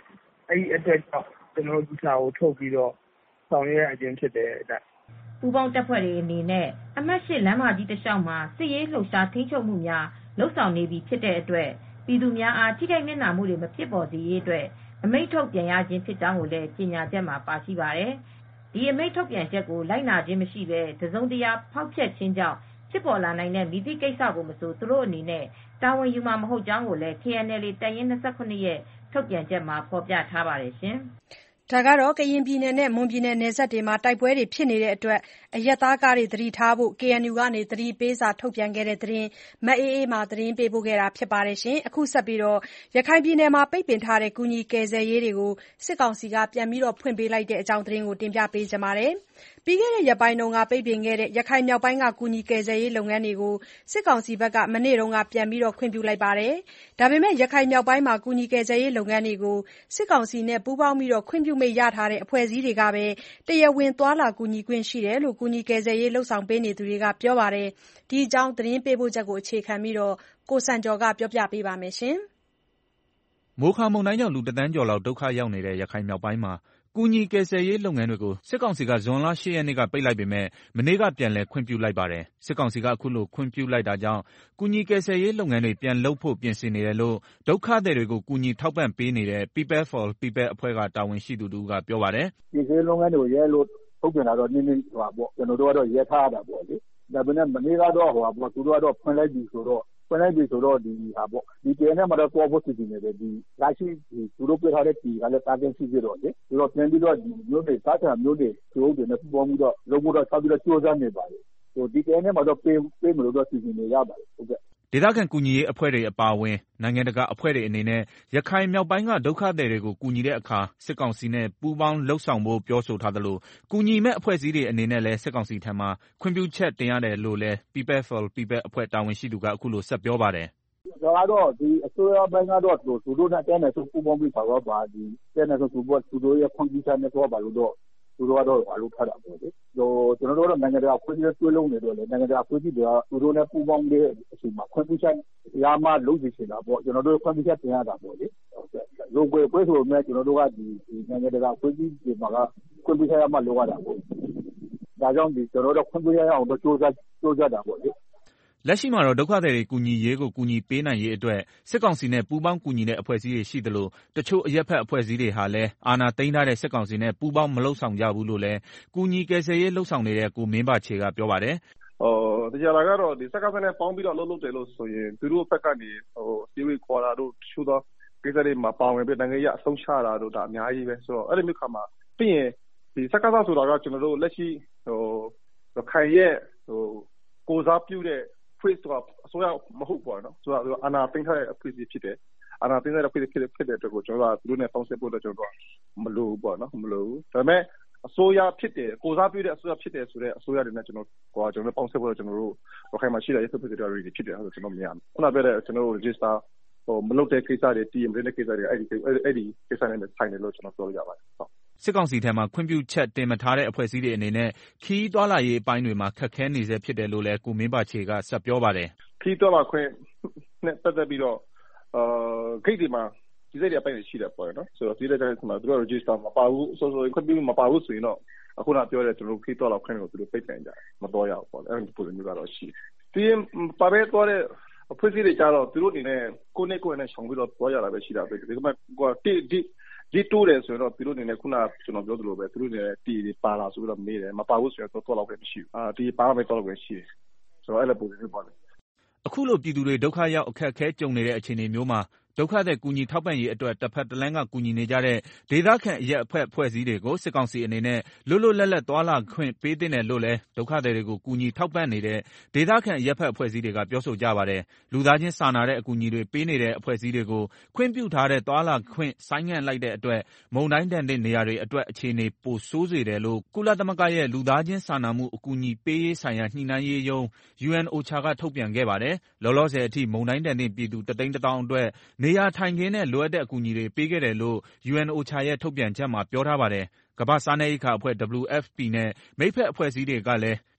အဲဒီအတွက်ကြောင့်ကျွန်တော်တို့ဒီစာကိုထုတ်ပြီးတော့ဆောင်ရွက်ရခြင်းဖြစ်တယ်တဲ့ပူးပေါင်းတပ်ဖွဲ့တွေအနေနဲ့အမှတ် 8 လမ်းမကြီးတစ်လျှောက်မှာစစ်ရေးလှုပ်ရှားထိန်းချုပ်မှုများလှုပ်ဆောင်နေပြီဖြစ်တဲ့အတွက်ပြည်သူများအားထိခိုက်နစ်နာမှုတွေမဖြစ်ပေါ်စေရေးအတွက်အမိန့်ထုတ်ပြန်ရခြင်းဖြစ်ကြောင်းကိုလည်းကြေညာချက်မှာပါရှိပါတယ်။ဒီအမိန့်ထုတ်ပြန်ချက်ကိုလိုက်နာခြင်းမရှိဘဲတစုံတရာဖောက်ဖျက်ခြင်းကြောင့်ဖြစ်ပေါ်လာနိုင်တဲ့မိသည့်ကိစ္စကိုမဆိုသူတို့အနေနဲ့တာဝန်ယူမှာမဟုတ်ကြောင်းကိုလည်း KNL တပ်ရင်း 29 ရဲ့ထုတ်ပြန်ချက်မှာဖော်ပြထားပါတယ်ရှင်။ကရင်ပြည်နယ်နဲ့မွန်ပြည်နယ်နယ်စပ်တွေမှာတိုက်ပွဲတွေဖြစ်နေတဲ့အတွက်အရပ်သားကားတွေသတိထားဖို့ KNU ကသတိပေးစာထုတ်ပြန်ခဲ့တဲ့သတင်းမအေးအေးမာသတင်းပေးပို့ခဲ့တာပါ။အခုဆက်ပြီးရခိုင်ပြည်နယ်မှာပိတ်ပင်ထားတဲ့ကူညီကယ်ဆယ်ရေးတွေကိုစစ်ကောင်စီကပြန်ပြီးဖွင့်ပေးလိုက်တဲ့အကြောင်းသတင်းကိုတင်ပြပေးချင်ပါတယ်။ပြီးခဲ့တဲ့ရက်ပိုင်းကပိတ်ပင်ခဲ့တဲ့ရခိုင်မြောက်ပိုင်းကကူညီကယ်ဆယ်ရေးလုပ်ငန်းတွေကိုစစ်ကောင်စီကမနေ့ကပြန်ပြီးခွင့်ပြုလိုက်ပါတယ်။ဒါပေမဲ့ရခိုင်မြောက်ပိုင်းမှာကူညီကယ်ဆယ်ရေးလုပ်ငန်းတွေကိုစစ်ကောင်စီနဲ့ပူးပေါင်းပြီးခွင့်ပြုမိတ်ရထားတဲ့အဖွဲ့အစည်းတွေကပဲတရားဝင်သွားလာကူညီခွင့်ရှိတယ်လို့ကူညီကယ်ဆယ်ရေးလုပ်ဆောင်ပေးနေသူတွေကပြောပါတယ်။ဒီအကြောင်းသတင်းပေးပို့ချက်ကိုအခြေခံပြီးကိုစံကျော်ကပြောပြပေးပါမယ်။မိုခါမုန်တိုင်းကြောင့်လူ1 သန်းကျော်လောက်ဒုက္ခရောက်နေတဲ့ရခိုင်မြောက်ပိုင်းမှာကူညီကယ်ဆယ်ရေးလုပ်ငန်းတွေကိုစစ်ကောင်စီကဇွန်လ 8 ရက်နေ့ကပိတ်လိုက်ပေမဲ့မနေ့ကပြန်လည်ခွင့်ပြုလိုက်ပါတယ်။စစ်ကောင်စီကအခုလိုခွင့်ပြုလိုက်တာကြောင့်ကူညီကယ်ဆယ်ရေးလုပ်ငန်းတွေပြန်လုပ်ဖို့ပြင်ဆင်နေတယ်လို့ဒုက္ခသည်တွေကိုကူညီထောက်ပံ့ပေးနေတဲ့ People for People အဖွဲ့ကတာဝန်ရှိသူတဦးကပြောပါတယ်။ကယ်ဆယ်ရေးလုပ်ငန်းတွေကိုရဲလို့ထုတ်ပြန်တာတော့နည်းနည်းပေါ့ကျွန်တော်တို့ကတော့ရဲထားရတာပေါ့လေ။ဒါပေမဲ့မနေ့ကတော့သူတို့ကတော့ဖွင့်လိုက်ပြီဆိုတော့ဒီပြည်နဲ့မှာတော့ပေါ်ဖို့စီစဉ်နေတယ်ဒီလာရှိသူတို့ပြထားတဲ့ဒီကလည်းတာတင်ရှိကြတော့လေသူတို့ပြန်ပြီးတော့ဒီမျိုးတွေစားချာမျိုးတွေကျိုးတွေနဲ့ပူပေါင်းပြီးတော့လုပ်ဖို့တော့ဆက်ပြီးတော့ကြိုးစားနေပါတယ်ဟိုဒီပြည်နဲ့မှာတော့ပေးမလို့တော့စီစဉ်နေရပါတယ်ဟုတ်ကဲ့ဒေသခံကူညီရေးအဖွဲ့တွေအပါအဝင်နိုင်ငံတကာအဖွဲ့တွေအနေနဲ့ရခိုင်မြောက်ပိုင်းကဒုက္ခသည်တွေကိုကူညီတဲ့အခါစစ်ကောင်စီနဲ့ပူးပေါင်းလှုပ်ဆောင်ဖို့ပြောဆိုထားသလိုကူညီမဲ့အဖွဲ့အစည်းတွေအနေနဲ့လည်းစစ်ကောင်စီထံမှခွင့်ပြုချက်တင်ရတယ်လို့လည်း People for People အဖွဲ့တာဝန်ရှိသူကအခုလိုဆက်ပြောပါတယ်ဒါကတော့ဒီအစိုးရဘက်ကတော့သူတို့နဲ့တဲနယ်ဆိုပူပေါင်းပြီးတော့ပါဒီတဲနယ်ဆိုသူတို့ရဲ့ခွင့်ပြုချက်နဲ့တော့ပါလို့တော့သူတို့ကတော့အလုပ်ထတာပေါ့လေကျွန်တော်တို့ကတော့နိုင်ငံတကာဖွဲ့စည်းတွေလုံးနေတော့လေနိုင်ငံတကာဖွဲ့စည်းတွေကသူတို့နဲ့ပူးပေါင်းတဲ့အချိန်မှာခွင့်ပြုချက်ရမှလုပ်စီနေတာပေါ့ကျွန်တော်တို့ခွင့်ပြုချက်တင်ရတာပေါ့လေရုပ်ပွဲဆိုမှကျွန်တော်တို့ကဒီနိုင်ငံတကာဖွဲ့စည်းတွေမှာကခွင့်ပြုချက်ရမှလုပ်ရတာပေါ့ဒါကြောင့်ဒီကျွန်တော်တို့ခွင့်ပြုချက်ရအောင်တော့စူးစမ်းတာပေါ့လေလက်ရှိမှာတော့ဒုက္ခသည်တွေကူညီရေးကိုကူညီပေးနိုင်ရေးအတွက်စစ်ကောင်စီနဲ့ပူးပေါင်းကူညီတဲ့အဖွဲ့အစည်းတွေရှိသလိုတချို့အရက်ဖက်အဖွဲ့အစည်းတွေဟာလည်းအာဏာသိမ်းထားတဲ့စစ်ကောင်စီနဲ့ပူးပေါင်းမလုပ်ဆောင်ကြဘူးလို့လည်းကူညီကယ်ဆယ်ရေးလှုပ်ဆောင်နေတဲ့ကိုမင်းပါချေကပြောပါတယ်တရားလာကတော့ဒီစကားနဲ့ပေါင်းပြီးတော့လှုပ်တယ်လို့ဆိုရင်သူတို့ဘက်ကနေစီဝေးခေါ်တာတို့တချို့သောကိစ္စတွေမှာပါဝင်ပြီးနိုင်ငံရေးအဆုံးချတာတို့ဒါအများကြီးပဲဆိုတော့အဲ့ဒီမျိုးခါမှာပြီးရင်ဒီစကားဆိုတာကကျွန်တော်တို့လက်ရှိခိုင်ရဲ့ကိုစားပြုတဲ့ဖွဲ့ဆိုတာအစိုးရမဟုတ်ပါတော့ဆိုတာအာဏာသိမ်းထားတဲ့အဖွဲ့အစည်းဖြစ်တယ်အာဏာသိမ်းထားတဲ့အဖွဲ့အစည်းဖြစ်တဲ့အတွက်ကိုကျွန်တော်ကသူတို့နဲ့ပေါင်းစပ်ဖို့တော့ကျွန်တော်ကမလိုဘူးပေါ့နော်မလိုဘူးဒါပေမဲ့အစိုးရဖြစ်တယ်ကိုစားပြုတဲ့အစိုးရဖြစ်တယ်ဆိုတဲ့အစိုးရတွေနဲ့ကျွန်တော်ပေါင်းစပ်ဖို့တော့ကျွန်တော်တို့ခိုင်မှာရှိတဲ့ရပ်ဖွဲ့တွေဖြစ်တယ်ဆိုတော့ကျွန်တော်မရဘူးခုနပြောတဲ့ကျွန်တော်တို့ register မလုပ်တဲ့ကိစ္စတွေတည်မတဲ့ကိစ္စတွေအဲ့ဒီကိစ္စနဲ့ဆိုင်တယ်လို့ကျွန်တော်ပြောရပါတယ်ဟုတ်စစ်ကောင်စီထံမှခွင့်ပြုချက်တင်မထားတဲ့အဖွဲ့အစည်းတွေအနေနဲ့ခီးသွားလာရေးအပိုင်းတွေမှာခက်ခဲနေစေဖြစ်တယ်လို့လည်းကိုမင်းပါချေကဆက်ပြောပါတယ်ခီးသွားလာခွင့်နဲ့ပတ်သက်ပြီးတော့ဂိတ်တွေမှာဒီစိတ်တွေအပိုင်းတွေရှိတယ်ပေါ့နော်ဆိုတော့ဒီတဲ့ကျတဲ့မှာသူတို့ register မပါဘူးဆိုခွင့်ပြုမပါဘူးဆိုရင်တော့အခုနပြောတဲ့ကျွန်တော်ခီးသွားလာခွင့်ကိုသူတို့ပိတ်ပင်ကြတယ်မတော်ရဘူးပေါ့အဲ့ဒီပုံစံမျိုးကတော့ရှိတယ်ဒီပါပဲသွားတဲ့အဖွဲ့အစည်းတွေကြတော့သူတို့အနေနဲ့ကိုယ်နဲ့ဆောင်ပြီးတော့သွားရတာပဲရှိတာပဲဒီကမှာဒီတိုးတယ်ဆိုတော့သူတို့အနေနဲ့ခုနကျွန်တော်ပြောသလိုပဲသူတို့အနေနဲ့တီပါလာဆိုပြီးတော့မေးတယ်မပါဘူးဆိုတော့တော့လောက်ပဲမရှိဘူးဒီပါမယ်တော့လောက်ပဲရှိတယ်ဆိုတော့အဲ့လိုပုံစံမျိုးပေါ့လေအခုလိုပြည်သူတွေဒုက္ခရောက်အခက်အခဲကြုံနေတဲ့အခြေအနေမျိုးမှာဒုက္ခသည်ကူညီထောက်ပံ့ရေးအတွက်တစ်ဖက်တစ်လမ်းကကူညီနေကြတဲ့ဒေသခံအရက်အဖွဲ့အစည်းတွေကိုစစ်ကောင်စီအနေနဲ့လွတ်လပ်သွားလာခွင့်ပေးသင့်တယ်လို့လည်းဒုက္ခသည်တွေကိုကူညီထောက်ပံ့နေတဲ့ဒေသခံအရက်အဖွဲ့အစည်းတွေကပြောဆိုကြပါတယ်လူသားချင်းစာနာတဲ့အကူအညီတွေပေးနေတဲ့အဖွဲ့အစည်းတွေကိုခွင့်ပြုထားတဲ့သွားလာခွင့်ဆိုင်းငံ့လိုက်တဲ့အတွက်မုန်တိုင်းတန်တဲ့နေရာတွေအတွက်အခြေအနေပိုဆိုးစေတယ်လို့ကုလသမဂ္ဂရဲ့လူသားချင်းစာနာမှုအကူအညီပေးရေးဆိုင်ရာညှိနှိုင်းရေးရုံး UNOCHA ကထုတ်ပြန်ခဲ့ပါတယ်လောလောဆယ်အထိမုန်တိုင်းတန်တဲ့ပြည်သူ1,100,000အတွက်နေရာထိုင်ခင်းနဲ့လိုအပ်တဲ့အကူအညီတွေပေးခဲ့တယ်လို့ UNOCHA ရဲ့ထုတ်ပြန်ချက်မှာပြောထားပါတယ်။ကမ္ဘာ့စားနပ်ရိက္ခာအဖွဲ့ WFP နဲ့မိတ်ဖက်အဖွဲ့အစည်းတွေကလည်း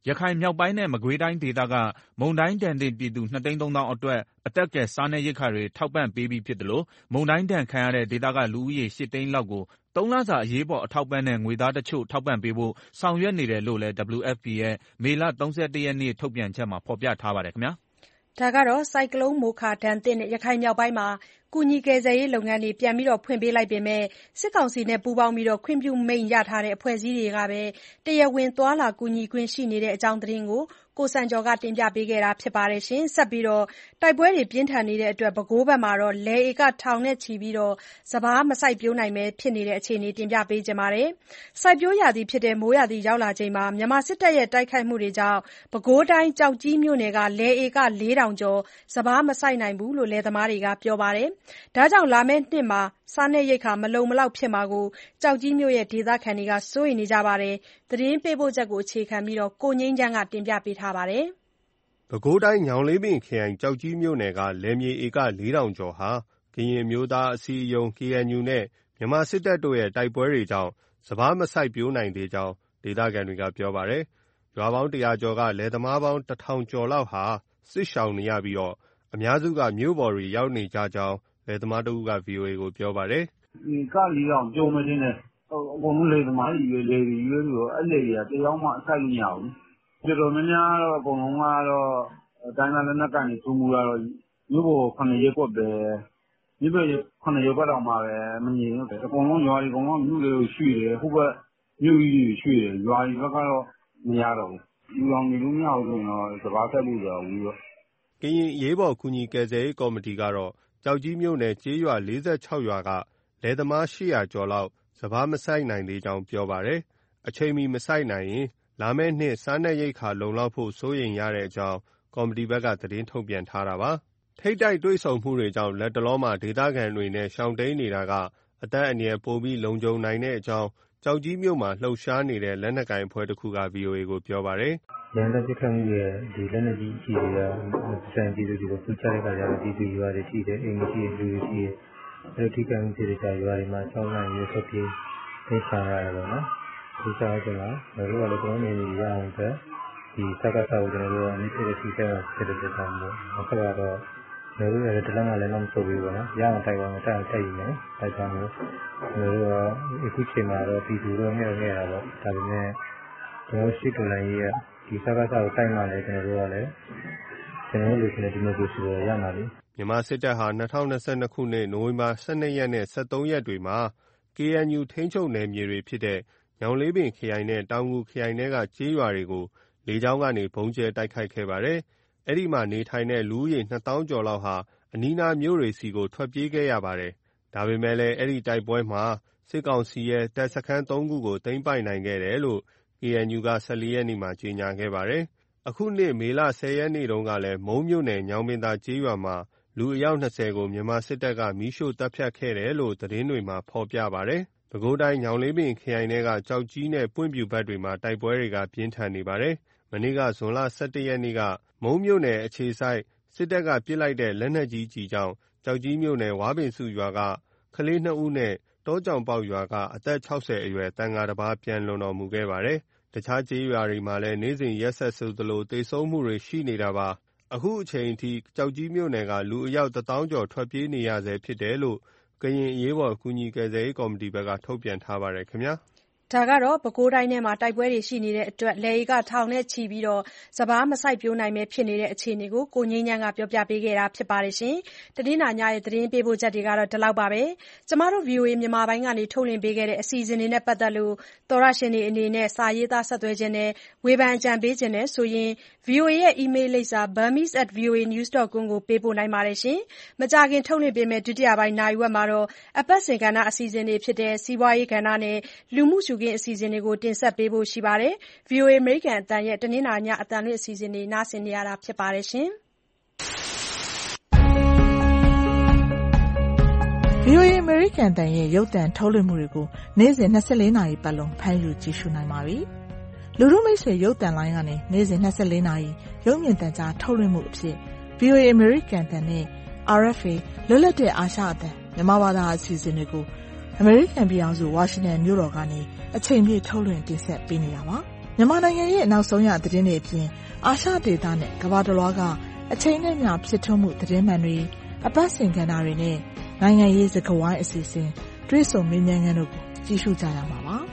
ရခိုင်မြောက်ပိုင်းနဲ့မကွေးတိုင်းဒေသကမုန်တိုင်းဒဏ်သင့်ပြည်သူ 2,300,000 အတွက်အသက်ကယ်စားနပ်ရိက္ခာတွေထောက်ပံ့ပေးပြီးဖြစ်သလိုမုန်တိုင်းဒဏ်ခံရတဲ့ဒေသကလူဦးရေ 8 သိန်းလောက်ကို3 လစာအရေးပေါ်အထောက်ပံ့တဲ့ငွေသားတချို့ထောက်ပံ့ပေးဖို့ဆောင်ရွက်နေတယ်လို့လည်း WFP ရဲ့မေလ 31 ရက်နေ့ထုတ်ပြန်ချက်မှာဖော်ပြထားပါတယ်ခင်ဗျာ။ဒါကတော့ဆိုင်ကလုန်းမိုခါဒဏ်သင့်ရခိုင်မြောက်ပိုင်းမှာကူညီကယ်ဆယ်ရေးလုပ်ငန်းတွေပြန်ပြီးဖွင့်ပေးလိုက်ပေမဲ့စစ်ကောင်စီနဲ့ပူးပေါင်းပြီးခွင့်ပြုမိန့်ရထားတဲ့အဖွဲ့အစည်းတွေကပဲတရားဝင်သွားလာကူညီခွင့်ရှိနေတဲ့အကြောင်းသတင်းကိုကိုစံကျော်ကတင်ပြပေးထားပါတယ်။ဆက်ပြီးတိုက်ပွဲတွေပြင်းထန်နေတဲ့အတွက်ပဲခူးဘက်မှာလယ်ဧကထောင်နဲ့ချီပြီးစပါးမစိုက်ပျိုးနိုင်ပဲဖြစ်နေတဲ့အခြေအနေတင်ပြပေးချင်ပါတယ်။စိုက်ပျိုးရာသီဖြစ်တဲ့မိုးရာသီရောက်လာချိန်မှာမြန်မာစစ်တပ်ရဲ့တိုက်ခိုက်မှုတွေကြောင့်ပဲခူးတိုင်းကျောက်ကြီးမြို့နယ်ကလယ်ဧက 4,000 ကျော်စပါးမစိုက်နိုင်ဘူးလို့လယ်သမားတွေကပြောပါတယ်။ဒါကြောင့်လာမယ့်နှစ်မှာစားနပ်ရိက္ခာမလုံမလောက်ဖြစ်မှာကိုကျောက်ကြီးမြို့ဒေသခံတွေကစိုးရိမ်နေကြပါတယ်။သတင်းပေးပို့ချက်ကိုအခြေခံပြီးကိုငြိမ်းချမ်းကတင်ပြပေးထားပါတယ်။ပဲခူးတိုင်းညောင်လေးပင်ခရိုင်ကျောက်ကြီးမြို့နယ်ကလယ်မြေဧက 4,000 ကျော်ဟာကရင်မျိုးသားအစည်းအရုံး KNU နဲ့မြန်မာစစ်တပ်တို့ရဲ့တိုက်ပွဲတွေကြောင့်စပါးမစိုက်ပျိုးနိုင်သေးကြောင်းဒေသခံတွေကပြောပါတယ်။ရွာပေါင်း100ကျော်ကလယ်သမားပေါင်း 1,000 ကျော်လောက်ဟာစစ်ရှောင်နေရပြီးအများစုကမြို့ပေါ်တွေရောက်နေကြကြောင်းလယ်သမားတဦးက VOA ကိုပြောပါတယ်။ဧက 4,000 ကျော်မယ်တင်တယ်။အကုန်လုံးလယ်သမားကြီးပဲလယ်ပြီးအဲ့လယ်တွေကတယောက်မှစိုက်လို့မရဘူး။တော်တော်များများတော့အကုန်လုံးကတော့တိုင်းသားလက်နက်ကန်တွေထူမှုကတော့မြို့ပေါ်9 ရက်ကွက်ပဲမြို့ပေါ်9 ရက်ကွက်တောင်မှပဲမငြိမ်ဘူး။အကုန်လုံးရွာတွေအကုန်လုံးမြို့တွေကိုရွှေ့တယ်ဟိုဘက်မြို့ကြီးတွေရွှေ့တယ်ရွာတွေဘက်ကတော့မရတော့ဘူး။လူအောင်နေလို့မရဘူးဆိုတော့စပါးစိုက်လို့ရဘူးရော။ကရင်အရေးပေါ်ကူညီကယ်ဆယ်ရေးကော်မတီကတော့ကျောက်ကြီးမြို့နယ်ကျေးရွာ46ရွာကလယ်သမား800ကျော်လောက်စပါးမစိုက်နိုင်သေးကြောင်းပြောပါတယ်။အချိန်မီမစိုက်နိုင်ရင်လာမယ့်နှစ်စားနပ်ရိက္ခာလုံလောက်ဖို့စိုးရိမ်ရတဲ့အကြောင်းကော်မတီဘက်ကသတင်းထုတ်ပြန်ထားတာပါ။ထိပ်တိုက်တွေ့ဆုံမှုတွေကြောင့်လက်တလောမှာဒေသခံတွေနဲ့ရှောင်တိန်နေတာကအသက်အန္တရာယ်ပိုပြီးလုံခြုံနိုင်တဲ့အကြောင်းကျောက်ကြီးမြို့မှာလှုပ်ရှားနေတဲ့လက်နက်ကိုင်အဖွဲ့တစ်ခုက VOA ကိုပြောပါတယ်။ရန်တပ်ပစ်ခတ်မှုရဲ့ဒီလက်နက်ကြီးအကြီးတွေကစံပြည်သူတွေကိုဖူးချတဲ့ခါကျတော့ပြည်သူရွာတွေရှိတယ်အိမ်တွေရှိတယ်လူတွေရှိတယ်အဲ့ဒီကံကြီးတွေရွာတွေမှာချောင်းနိုင်ရထုတ်ပြီးသိချာရတယ်ပေါ့နော်ဒီစားကြမှာတို့ကလည်းကျွန်တော်နေနေရအောင်ပဲဒီစကားစာကိုကျွန်တော်တို့အနည်းဆုံးစီးတဲ့ဖြစ်တဲ့ပုံမျိုးအခုကတော့တို့ရတယ်တလန်းကလည်းမဆိုပြီးပေါ့နော်ရအောင်တိုက်ပါမယ်တိုက်ယူမယ်တိုက်ပါမယ်တို့ကအခုချိန်မှာတော့ပြည်သူတို့နဲ့နေတာပေါ့ဒါပေမဲ့ကျွန်တော်ရှိတူလိုက်ရဲ့ဒီစကားစာကိုတိုက်မှလည်းကျွန်တော်တို့ကလည်းကျွန်တော်တို့လူချင်းဒီမျိုးကိုရမှာလေမြန်မာစစ်တပ်ဟာ2022ခုနှစ်နိုဝင်ဘာ12ရက်နဲ့13ရက်တွေမှာ KNU ထိန်းချုပ်နယ်မြေတွေဖြစ်တဲ့ညောင်လေးပင်ခရိုင်နဲ့တောင်ငူခရိုင်တွေကကျေးရွာတွေကိုလေကြောင်းကနေဘုံကျဲတိုက်ခိုက်ခဲ့ပါတယ်။အဲ့ဒီမှာနေထိုင်တဲ့လူဦးရေ 2,000 ကျော်လောက်ဟာအနီးနားမြို့တွေစီကိုထွက်ပြေးခဲ့ရပါတယ်။ဒါပေမဲ့လည်းအဲ့ဒီတိုက်ပွဲမှာစစ်ကောင်စီရဲ့တပ်စခန်း 3 ခုကိုသိမ်းပိုက်နိုင်ခဲ့တယ်လို့ KNU က14ရက်နေ့မှာကြေညာခဲ့ပါတယ်။အခုနှစ်မေလ10ရက်နေ့တုန်းကလည်းမုံမြို့နယ်ညောင်ပင်သာကျေးရွာမှာလူအယောက်20ကိုမြန်မာစစ်တပ်ကမီးရှို့တပ်ဖြတ်ခဲ့တယ်လို့သတင်းတွေမှာဖော်ပြပါတယ်။ပဲခူးတိုင်းညောင်လေးပင်ခရိုင်ထဲကကြောက်ကြီးနဲ့ပွင့်ပြူဘက်တွေမှာတိုက်ပွဲတွေကပြင်းထန်နေပါတယ်။မနေ့ကဇွန်လ17ရက်နေ့ကမုံမြို့နယ်အခြေစိုက်စစ်တပ်ကပစ်လိုက်တဲ့လက်နက်ကြီးကြီးကြောင့်ကြောက်ကြီးမြို့နယ်ဝါပင်စုရွာကကလေး2ဦးနဲ့တောကြောင်ပေါက်ရွာကအသက်60အရွယ်တန်ဃာတစ်ပါးပြန်လွန်တော်မူခဲ့ပါတယ်။တခြားကျေးရွာတွေမှာလည်းနေ့စဉ်ရက်ဆက်ဆိုသလိုသေဆုံးမှုတွေရှိနေတာပါ။အခုအချိန်အထိကြောက်ကြီးမြို့နယ်ကလူအယောက်1000ကျော်ထွက်ပြေးနေရဆဲဖြစ်တယ်လို့ကရင်အရေးပေါ်ကူညီကယ်ဆယ်ရေးကော်မတီဘက်ကထုတ်ပြန်ထားပါတယ်ခင်ဗျာ။ဒါကတော့ပဲခူးတိုင်းထဲမှာတိုက်ပွဲတွေရှိနေတဲ့အတွက်လယ်ဧကထောင်နဲ့ချီပြီးစပါးမစိုက်ပျိုးနိုင်ပဲဖြစ်နေတဲ့အခြေအနေကိုကိုငြိမ်းချမ်းကပြောပြပေးခဲ့တာဖြစ်ပါတယ်။တနင်္လာညရဲ့သတင်းပေးပို့ချက်တွေကတော့ဒီလောက်ပါပဲ။ကျမတို့ VOA မြန်မာပိုင်းကနေထုတ်လွှင့်ပေးခဲ့တဲ့အစီအစဉ်တွေနဲ့ပတ်သက်လို့သောရရှင်တွေအနေနဲ့စာရေးသားဆက်သွယ်ခြင်းနဲ့ဝေဖန်အကြံပေးခြင်းနဲ့ဆိုရင် VOA ရဲ့ email လိပ်စာ burmese@voanews.com ကိုပေးပို့နိုင်ပါတယ်။မကြာခင်ထုတ်လွှင့်ပေးမယ့်ဒုတိယပိုင်းနာရီဝက်မှာတော့အပတ်စဉ်ကဏ္ဍအစီအစဉ်တွေဖြစ်တဲ့စီးပွားရေးကဏ္ဍနဲ့လူမှုရှုခင်းအစီအစဉ်တွေကိုတင်ဆက်ပေးဖို့ရှိပါတယ်။ VOA အမေရိကန်အသံရဲ့တနင်္လာညအသံလွှင့်အစီအစဉ်တွေနားဆင်နေရတာဖြစ်ပါတယ်။ VOA အမေရိကန်အသံရဲ့ရုပ်သံထုတ်လွှင့်မှုတွေကိုနေ့စဉ်24နာရီပတ်လုံးဖမ်းယူကြည့်ရှုနိုင်ပါပြီ။လူထုမိတ်ဆွေရုပ်သံလိုင်းကနေနေ့စဉ်24နာရီရုပ်မြင်သံကြားထုတ်လွှင့်မှုအဖြစ် VOA အမေရိကန်အသံနဲ့ RFA လွတ်လပ်တဲ့အာရှအသံမြန်မာဘာသာအစီအစဉ်တွေကိုအမေရိကန်ပြည်ထောင်စုဝါရှင်တန်မြို့တော်ကနေအချိန်ပြည့်ထုတ်လွှင့်တင်ဆက်ပေးနေတာပါ။မြန်မာနိုင်ငံရဲ့နောက်ဆုံးရသတင်းတွေအပြင်အာရှဒေသနဲ့ကမ္ဘာတစ်လွှားကအချိန်နဲ့မျှဖြစ်ထွန်းမှုသတင်းမှန်တွေအပတ်စဉ်ကဏ္ဍတွေနဲ့နိုင်ငံရေးစကားဝိုင်းအစီအစဉ်တွေ့ဆုံမေးမြန်းခန်းတို့ကိုကြည့်ရှုကြရမှာပါ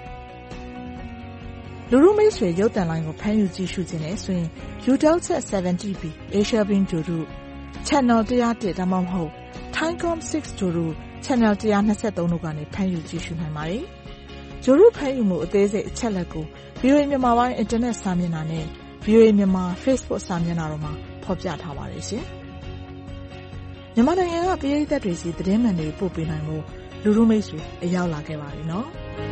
လူလူမိတ်ဆွေရုပ်သံလိုင်းကိုဖမ်းယူကြည့်ရှုခြင်းနဲ့ဆိုရင် Utelsat 70B Asia Beam ကြိုတို့ Channel 101ဒါမှမဟုတ် Thaicom 6ကြိုတို့ Channel 123တို့ကနေဖမ်းယူကြည့်ရှုနိုင်ပါတယ်ကြိုတို့ဖမ်းယူမှုအသေးစိတ်အချက်လက်ကို VOA မြန်မာပိုင်းအင်တာနက်စာမျက်နှာနဲ့ VOA မြန်မာ Facebook စာမျက်နှာတို့မှာဖော်ပြထားပါတယ်ရှင်မြန်မာနိုင်ငံကပြည်သက်တွေစီသတင်းမှန်တွေပို့ပေးနိုင်မှုလူလူမိတ်ဆွေအရောက်လာခဲ့ပါပြီနော်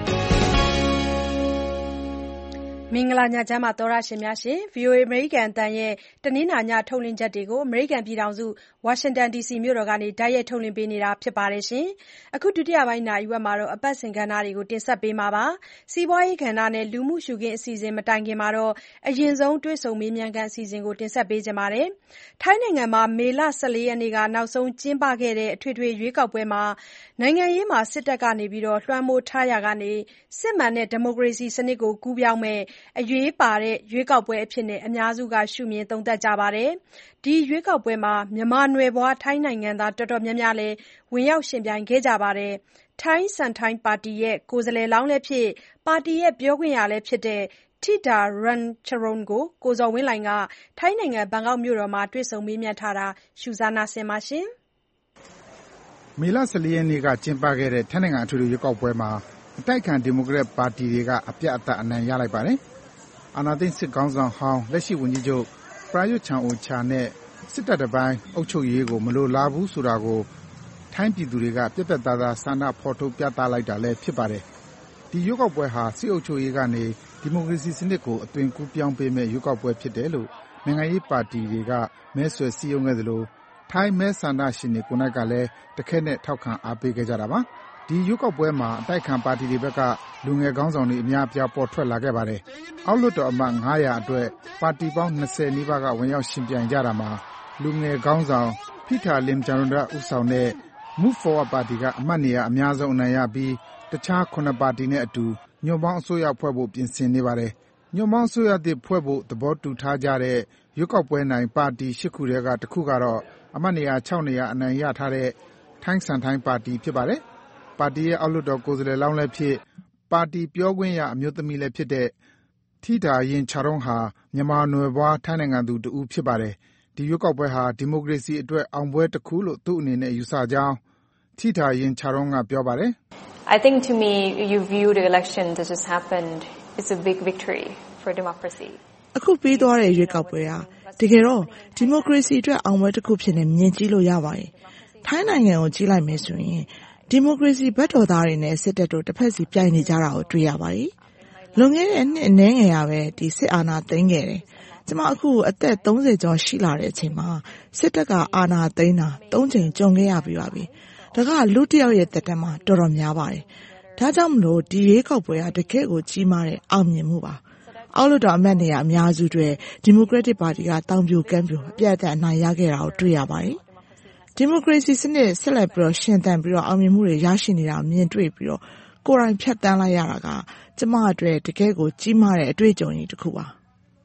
မင်္ဂလာညချမ်းပါသောရရှင်များရှင် VOA အမေရိကန်အသံရဲ့တနင်္လာညထုတ်လွှင့်ချက်တွေကိုအမေရိကန်ပြည်ထောင်စုဝါရှင်တန် DC မြို့တော်ကနေတိုက်ရိုက်ထုတ်လွှင့်ပေးနေတာဖြစ်ပါတယ်ရှင်အခုဒုတိယပိုင်းနာရီဝက်မှာတော့အပတ်စဉ်ကဏ္ဍတွေကိုတင်ဆက်ပေးမှာပါစီးပွားရေးကဏ္ဍနဲ့လူမှုရှုခင်းအစီအစဉ်မတိုင်ခင်မှာတော့အရင်ဆုံးတွေ့ဆုံမေးမြန်းခန်းအစီအစဉ်ကိုတင်ဆက်ပေးကြပါမယ်ထိုင်းနိုင်ငံမှာမေလ14ရက်နေ့ကနောက်ဆုံးကျင်းပခဲ့တဲ့အထွေထွေရွေးကောက်ပွဲမှာနိုင်ငံရေးမှာစစ်တပ်ကနေလွှမ်းမိုးထားရာကနေစစ်မှန်တဲ့ဒီမိုကရေစီစနစ်ကိုကူးပြောင်းမဲ့အရေးပါတဲ့ရွေးကောက်ပွဲအဖြစ်အများစုကရှုမြင်သုံးသပ်ကြပါတယ်။ဒီရွေးကောက်ပွဲမှာမြန်မာနွယ်ဖွားထိုင်းနိုင်ငံသားတော်တော်များများလည်းဝင်ရောက်ယှဉ်ပြိုင်ခဲ့ကြပါတယ်။ထိုင်းစံထိုင်းပါတီရဲ့ကိုယ်စားလှယ်လောင်းလည်းဖြစ်ပါတီရဲ့ပြောခွင့်ရလည်းဖြစ်တဲ့Thida Rangcharoen ကိုကိုဇော်ဝင်းလှိုင်ကထိုင်းနိုင်ငံဘန်ကောက်မြို့တော်မှာတွေ့ဆုံမေးမြန်းထားတာရှုစားနာဆင်ပါရှင်။မေလ14ရက်နေ့ကကျင်းပခဲ့တဲ့ထိုင်းနိုင်ငံအထွေထွေရွေးကောက်ပွဲမှာအတိုက်အခံဒီမိုကရက်ပါတီတွေကအပြတ်အသတ်အနိုင်ရလိုက်ပါတယ်။အာဏာသိမ်းစစ်ခေါင်းဆောင်ဟောင်းလက်ရှိဝန်ကြီးချုပ်ပရာယွတ်ချန်အိုချာနဲ့စစ်တပ်တပိုင်းအုပ်ချုပ်ရေးကိုမလိုလားဘူးဆိုတာကိုထိုင်းပြည်သူတွေကပြတ်ပြတ်သားသားဆန္ဒဖော်ထုတ်ပြသလိုက်တာလည်းဖြစ်ပါတယ်။ဒီရွေးကောက်ပွဲဟာစစ်အုပ်ချုပ်ရေးကနေဒီမိုကရေစီစနစ်ကိုအသွင်ကူးပြောင်းပေးမဲ့ရွေးကောက်ပွဲဖြစ်တယ်လို့နိုင်ငံရေးပါတီတွေကမဲဆွယ်စည်းရုံးခဲ့သလိုထိုင်းမဲဆန္ဒရှင်တွေကိုယ်တိုင်ကလည်းတခဲနဲ့ထောက်ခံအားပေးခဲ့ကြတာပါ။ဒီရွေးကောက်ပွဲမှာအတိုက်ခံပါတီတွေဘက်ကလူငယ်ခေါင်းဆောင်တွေအများအပြားပေါ်ထွက်လာခဲ့ပါတယ်။အောက်လွှတ်တော်အမတ်900အတွက်ပါတီပေါင်း20နီးပါးကဝင်ရောက်ရှင်ပြိုင်ကြတာမှာလူငယ်ခေါင်းဆောင်ဖိထာလင်ဂျန်ရန်ဦးဆောင်တဲ့ Move Forward ပါတီကအမတ်နေရာအများဆုံးအနိုင်ရပြီးတခြား9ပါတီနဲ့အတူညွန့်ပေါင်းအစိုးရဖွဲ့ဖို့ပြင်ဆင်နေပါတယ်။ညွန့်ပေါင်းအစိုးရသစ်ဖွဲ့ဖို့သဘောတူထားကြတဲ့ရွေးကောက်ပွဲနိုင်ပါတီ10ခုထဲကတစ်ခုကတော့အမတ်နေရာ6နေရာအနိုင်ရထားတဲ့ထိုင်းစံထိုင်းပါတီဖြစ်ပါတယ်။ပါတီရဲ့အောက်လွှတ်တော်ကိုယ်စားလှယ်လောင်းလည်းဖြစ်ပါတီပြောခွင့်ရအမျိုးသမီးလည်းဖြစ်တဲ့Thida Rangcharoenဟာမြန်မာနွယ်ဖွားထိုင်းနိုင်ငံသူတဦးဖြစ်ပါတယ်။ဒီရွေးကောက်ပွဲဟာဒီမိုကရေစီအတွက်အောင်ပွဲတစ်ခုလို့သူ့အနေနဲ့ယူဆကြောင်း Thida Rangcharoen ကပြောပါတယ် I think to me you view the election that just happened it's a big victory for democracy အခုပြီးသွားတဲ့ရွေးကောက်ပွဲဟာတကယ်တော့ဒီမိုကရေစီအတွက်အောင်ပွဲတစ်ခုဖြစ်နေမြင်ကြည့်လို့ရပါတယ်။ထိုင်းနိုင်ငံကိုကြည့်လိုက်မယ်ဆိုရင်ဒီမိုကရေစီဘက်တော်သားတွေနဲ့စစ်တပ်တို့တစ်ဖက်စီပြိုင်နေကြတာကိုတွေ့ရပါတယ်။လွန်ခဲ့တဲ့နှစ်အနည်းငယ်ရပဲဒီစစ်အာဏာသိမ်းခဲ့တယ်။ကျွန်မအခုအသက်30ကျော်ရှိလာတဲ့အချိန်မှာစစ်တပ်ကအာဏာသိမ်းတာ3ချိန်ကြုံခဲ့ရပြီးပါပြီ။ဒါကလူတစ်ယောက်ရဲ့တက်တက်မှာတော်တော်များပါတယ်။ဒါကြောင့်မလို့ဒီရွေးကောက်ပွဲကတကယ့်ကိုကြီးမားတဲ့အောင်မြင်မှုပါ။အောက်လွှတ်တော်အမတ်နေရာအများစုတွေဒီမိုကရက်တစ်ပါတီကတောင်ပြိုကမ်းပြိုအပြတ်အသတ်အနိုင်ရခဲ့တာကိုတွေ့ရပါတယ်။ဒီမိုကရေစီစနစ်ဆက်လက်ပြီးရှင်သန်ပြီးအောင်မြင်မှုတွေရရှိနေတာမြင်တွေ့ပြီးကိုယ်တိုင်ဖြတ်တန်းလိုက်ရတာကကျမအတွက်တကယ်ကိုကြီးမားတဲ့အတွေ့အကြုံကြီးတစ်ခုပါ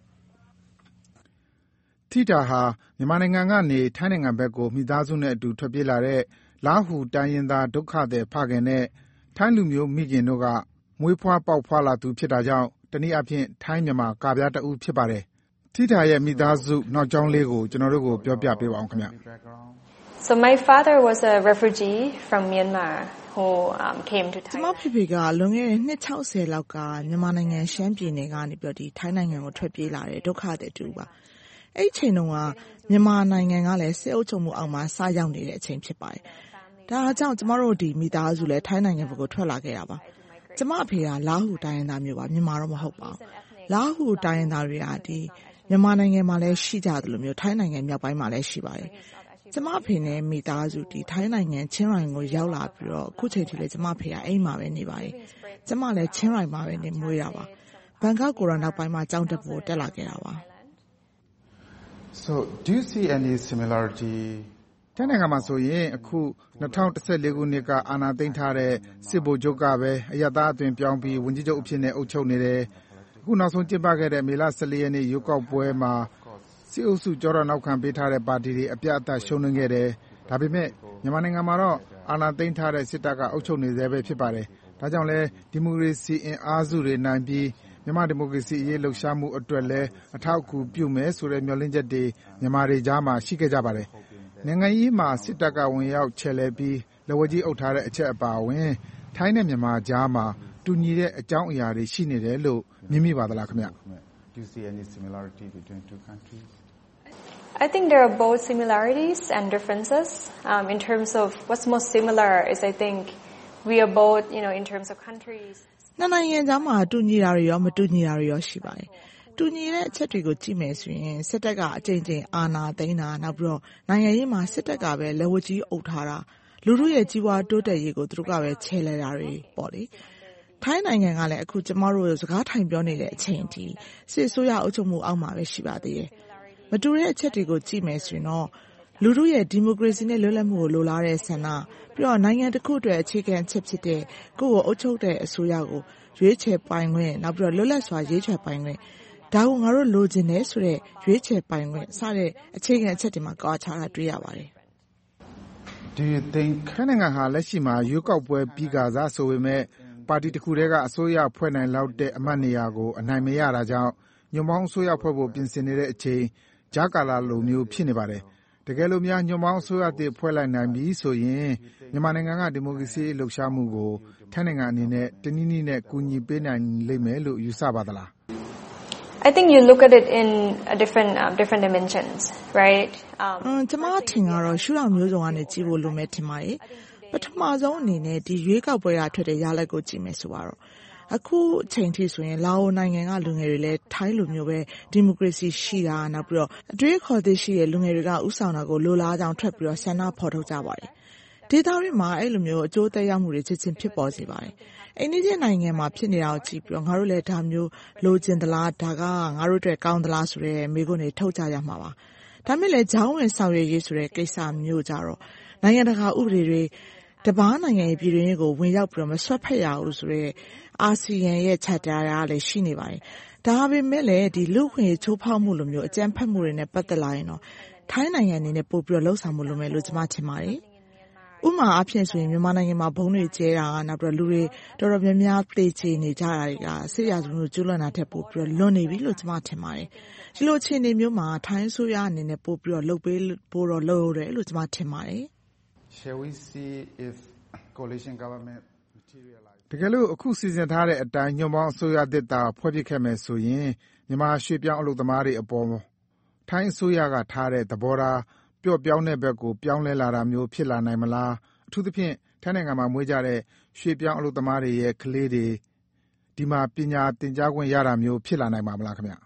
။ Thida ဟာမြန်မာနိုင်ငံကနေထိုင်းနိုင်ငံဘက်ကိုမိသားစုနဲ့အတူထွက်ပြေးလာတဲ့လားဟူတိုင်းရင်းသားဒုက္ခသည်ဖခင်နဲ့ထိုင်းလူမျိုးမိခင်တို့ကမွေးဖွားပေါက်ဖွားလာသူဖြစ်တာကြောင့်တနည်းအားဖြင့်ထိုင်းမြန်မာကပြားတအုပ်ဖြစ်ပါတယ်။ Thida ရဲ့မိသားစုနောက်ကြောင်းလေးကိုကျွန်တော်တို့ကိုပြောပြပေးပါအောင်ခင်ဗျ။ So my father was a refugee from Myanmar who came to Thailand. ကျမဖေဖေကလွန်ခဲ့တဲ့နှစ်60လောက်ကမြန်မာနိုင်ငံရှမ်းပြည်နယ်ကနေပြီးဒီထိုင်းနိုင်ငံကိုထွက်ပြေးလာတဲ့ဒုက္ခသည်တူပါ။အဲ့ချိန်တုန်းကမြန်မာနိုင်ငံကလည်းစစ်အုပ်ချုပ်မှုအောက်မှာစရောက်နေတဲ့အချိန်ဖြစ်ပါတယ်။ဒါကြောင့်ကျမတို့ဒီမိသားစုလည်းထိုင်းနိုင်ငံဘက်ကိုထွက်လာခဲ့တာပါ။ကျမအဖေကလားဟူတိုင်းရင်းသားမျိုးပါမြန်မာတော့မဟုတ်ပါဘူး။လားဟူတိုင်းရင်းသားတွေကဒီမြန်မာနိုင်ငံမှာလည်းရှိကြတယ်လို့မျိုးထိုင်းနိုင်ငံမြောက်ပိုင်းမှာလည်းရှိပါတယ်။ကျမဖေနဲ့မိသားစုဒီထိုင်းနိုင်ငံချင်းရိုင်ကိုရောက်လာပြီးတော့အခုချိန်ထိလည်းကျမဖေကအိမ်မှာပဲနေပါတယ်။ကျမလည်းချင်းရိုင်မှာပဲနေမွေးတာပါ။ဘန်ကောက်ကိုတော့နောက်ပိုင်းမှာကျောင်းတက်ဖို့တက်လာခဲ့တာပါ။ So do you see any similarity ထိုင်းနိုင်ငံမှာဆိုရင်အခု2014ခုနှစ်ကအာဏာသိမ်းထားတဲ့စစ်ဗိုလ်ချုပ်ကပဲအရပ်သားအသွင်ပြောင်းပြီးဝန်ကြီးချုပ်အဖြစ်နဲ့အုပ်ချုပ်နေတယ်။အခုအခုနောက်ဆုံးကျင်းပခဲ့တဲ့မေလ14ရက်နေ့ရွေးကောက်ပွဲမှာစစ်အုပ်စုကျောထောက်နောက်ခံပေးထားတဲ့ပါတီတွေအပြတ်အသတ်ရှုံးနိမ့်ခဲ့တယ်။ဒါပေမဲ့မြန်မာနိုင်ငံမှာတော့အာဏာသိမ်းထားတဲ့စစ်တပ်ကအုပ်ချုပ်နေဆဲပဲဖြစ်ပါတယ်။ဒါကြောင့်လဲဒီမိုကရေစီအင်အားစုတွေနိုင်ပြီးမြန်မာဒီမိုကရေစီအရေးလှုပ်ရှားမှုအတွက်လည်းအထောက်အကူပြုမယ်ဆိုတဲ့မျှော်လင့်ချက်တွေမြန်မာတွေကြားမှာရှိခဲ့ကြပါတယ်။နိုင်ငံရေးမှာစစ်တပ်ကဝင်ရောက်ချယ်လှယ်ပြီးလက်ဝါးကြီးအုပ်ထားတဲ့အချက်အပါအဝင်ထိုင်းနဲ့မြန်မာကြားမှာတူညီတဲ့အကြောင်းအရာတွေရှိနေတယ်လို့မြင်မိပါသလားခင်ဗျ။ Do you see any similarity between two countries? I think there are both similarities and differences. In terms of what's most similar is I think we are both, in terms of countries. နှစ်နိုင်ငံကြားမှာတူညီတာတွေရောမတူညီတာတွေရောရှိပါတယ်။တူညီတဲ့အချက်တွေကိုကြည့်မယ်ဆိုရင်စစ်တပ်ကအကြိမ်ကြိမ်အာဏာသိမ်းတာနောက်ပြီးတော့နိုင်ငံရေးမှာစစ်တပ်ကပဲလက်ဝါးကြီးအုပ်ထားတာလူထုရဲ့ကြီးပွားတိုးတက်ရေးကိုသူတို့ကပဲချဲ့လဲတာတွေပေါ့လေ။ထိုင်းနိုင်ငံကလည်းအခုကျမတို့စကားထိုင်ပြောနေတဲ့အချိန်အထိစစ်အစိုးရအုပ်ချုပ်မှုအောက်မှာပဲရှိပါသေးတယ်။မတူတဲ့အချက်တွေကိုကြည့်မယ်ဆိုရင်တော့လူထုရဲ့ဒီမိုကရေစီနဲ့လွတ်လပ်မှုကိုလိုလားတဲ့ဆန္ဒပြီးတော့နိုင်ငံတစ်ခုအတွက်အခြေခံအချက်ဖြစ်တဲ့ကိုယ့်ကိုအုပ်ချုပ်တဲ့အစိုးရကိုရွေးချယ်ပိုင်ခွင့်နောက်ပြီးတော့လွတ်လပ်စွာရွေးချယ်ပိုင်ခွင့်ဒါကိုငါတို့လိုချင်တယ်ဆိုတဲ့ရွေးချယ်ပိုင်ခွင့်စတဲ့အခြေခံအချက်တွေမှာကွာခြားတာတွေ့ရပါတယ် Do you think ထိုင်းနိုင်ငံဟာလက်ရှိမှာရွေးကောက်ပွဲပြီးကစားဆိုပေမဲ့ပါတီတစ်ခုတည်းကအစိုးရဖွဲ့နိုင်လောက်တဲ့အမတ်နေရာကိုအနိုင်မရတာကြောင့်ညွန့်ပေါင်းအစိုးရဖွဲ့ဖို့ပြင်ဆင်နေတဲ့အချိန်ကြားကာလလိုမျိုးဖြစ်နေပါတယ်။တကယ်လို့များညွန့်ပေါင်းအစိုးရအသစ်ဖွဲ့လိုက်နိုင်ပြီဆိုရင်မြန်မာနိုင်ငံကဒီမိုကရေစီလှုပ်ရှားမှုကိုထိုင်းနိုင်ငံအနေနဲ့တနည်းနည်းနဲ့ကူညီပေးနိုင်လိမ့်မယ်လို့ယူဆပါသလား I think you look at it in a different dimensions, right? ကျမထင်ကတော့ရှုထောင့်မျိုးစုံကနေကြည့်ဖို့လိုမယ်ထင်ပါတယ်။ပထမဆုံးအနေနဲ့ဒီရွေးကောက်ပွဲရထွက်တဲ့ရလဒ်ကိုကြည့်မယ်ဆိုတော့အခုအချိန်ထိဆိုရင်လာအိုနိုင်ငံကလူငယ်တွေလည်းထိုင်းလူမျိုးပဲဒီမိုကရေစီရှိတာနောက်ပြီးတော့အတွေးခေါ်သိရှိတဲ့လူငယ်တွေကဥဆောင်တာကိုလိုလားကြောင်ထွက်ပြီးတော့ဆန္ဒဖော်ထုတ်ကြပါတယ်။ဒေသတွေမှာအဲ့လိုမျိုးအကျိုးသက်ရောက်မှုတွေချက်ချင်းဖြစ်ပေါ်စေပါတယ်။အိန္ဒိယနိုင်ငံမှာဖြစ်နေတာကိုကြည့်ပြီးတော့ငါတို့လည်းဒါမျိုးလိုချင်သလားဒါကငါတို့အတွက်ကောင်းသလားဆိုတဲ့မေးခွန်းတွေထုတ်ကြရမှာပါ။ဒါမဲ့လည်းဂျောင်းဝင်ဆောင်ရွက်ရေးဆိုတဲ့ကိစ္စမျိုးကြတော့နိုင်ငံတကာဥပဒေတွေတပားနိုင်ငံရဲ့ပြည်တွင်းရေးကိုဝင်ရောက်ပြီးတော့မဆွတ်ဖက်ရဘူးဆိုတဲ့အာဆီယံရဲ့ချက်တရားကလည်းရှိနေပါတယ်။ဒါပေမဲ့လည်းဒီလူ့ခွင့်ချိုးဖောက်မှုလိုမျိုးအကြမ်းဖက်မှုတွေနဲ့ပတ်သက်လာရင်တော့ထိုင်းနိုင်ငံအနေနဲ့ပို့ပြီးတော့လှုပ်ဆောင်မှုလိုမယ်လို့ကျွန်မထင်ပါတယ်။ဥပမာအဖြစ်ဆိုရင်မြန်မာနိုင်ငံမှာဘုံတွေကျဲတာနောက်ပြီးတော့လူတွေတော်တော်များများသေချေနေကြတာတွေကစစ်ရာဇဝတ်မှုကျူးလွန်တာထက်ပိုပြီးတော့လွန်နေပြီလို့ကျွန်မထင်ပါတယ်။ဒီလိုအခြေအနေမျိုးမှာထိုင်းဆိုရအနေနဲ့ပို့ပြီးတော့လှုပ်ပေးဖို့တော့လိုတယ်လို့ကျွန်မထင်ပါတယ်။ Shall we see if coalition government materialize တကယ်လို့အခုစီစဉ်ထားတဲ့အတိုင်းညွန့်ပေါင်းအစိုးရသစ်တာဖွဲ့ဖြစ်ခဲ့မယ်ဆိုရင်မြန်မာရွှေ့ပြောင်းအလုပ်သမားတွေအပေါ်ထိုင်းအစိုးရကထားတဲ့သဘောထားပျော့ပြောင်းတဲ့ဘက်ကိုပြောင်းလဲလာတာမျိုးဖြစ်လာနိုင်မလားအထူးသဖြင့်ထိုင်းနိုင်ငံမှာမွေးကြတဲ့ရွှေ့ပြောင်းအလုပ်သမားတွေရဲ့ကလေးတွေဒီမှာပညာသင်ကြားခွင့်ရတာမျိုးဖြစ်လာနိုင်ပါမလားခင်ဗျ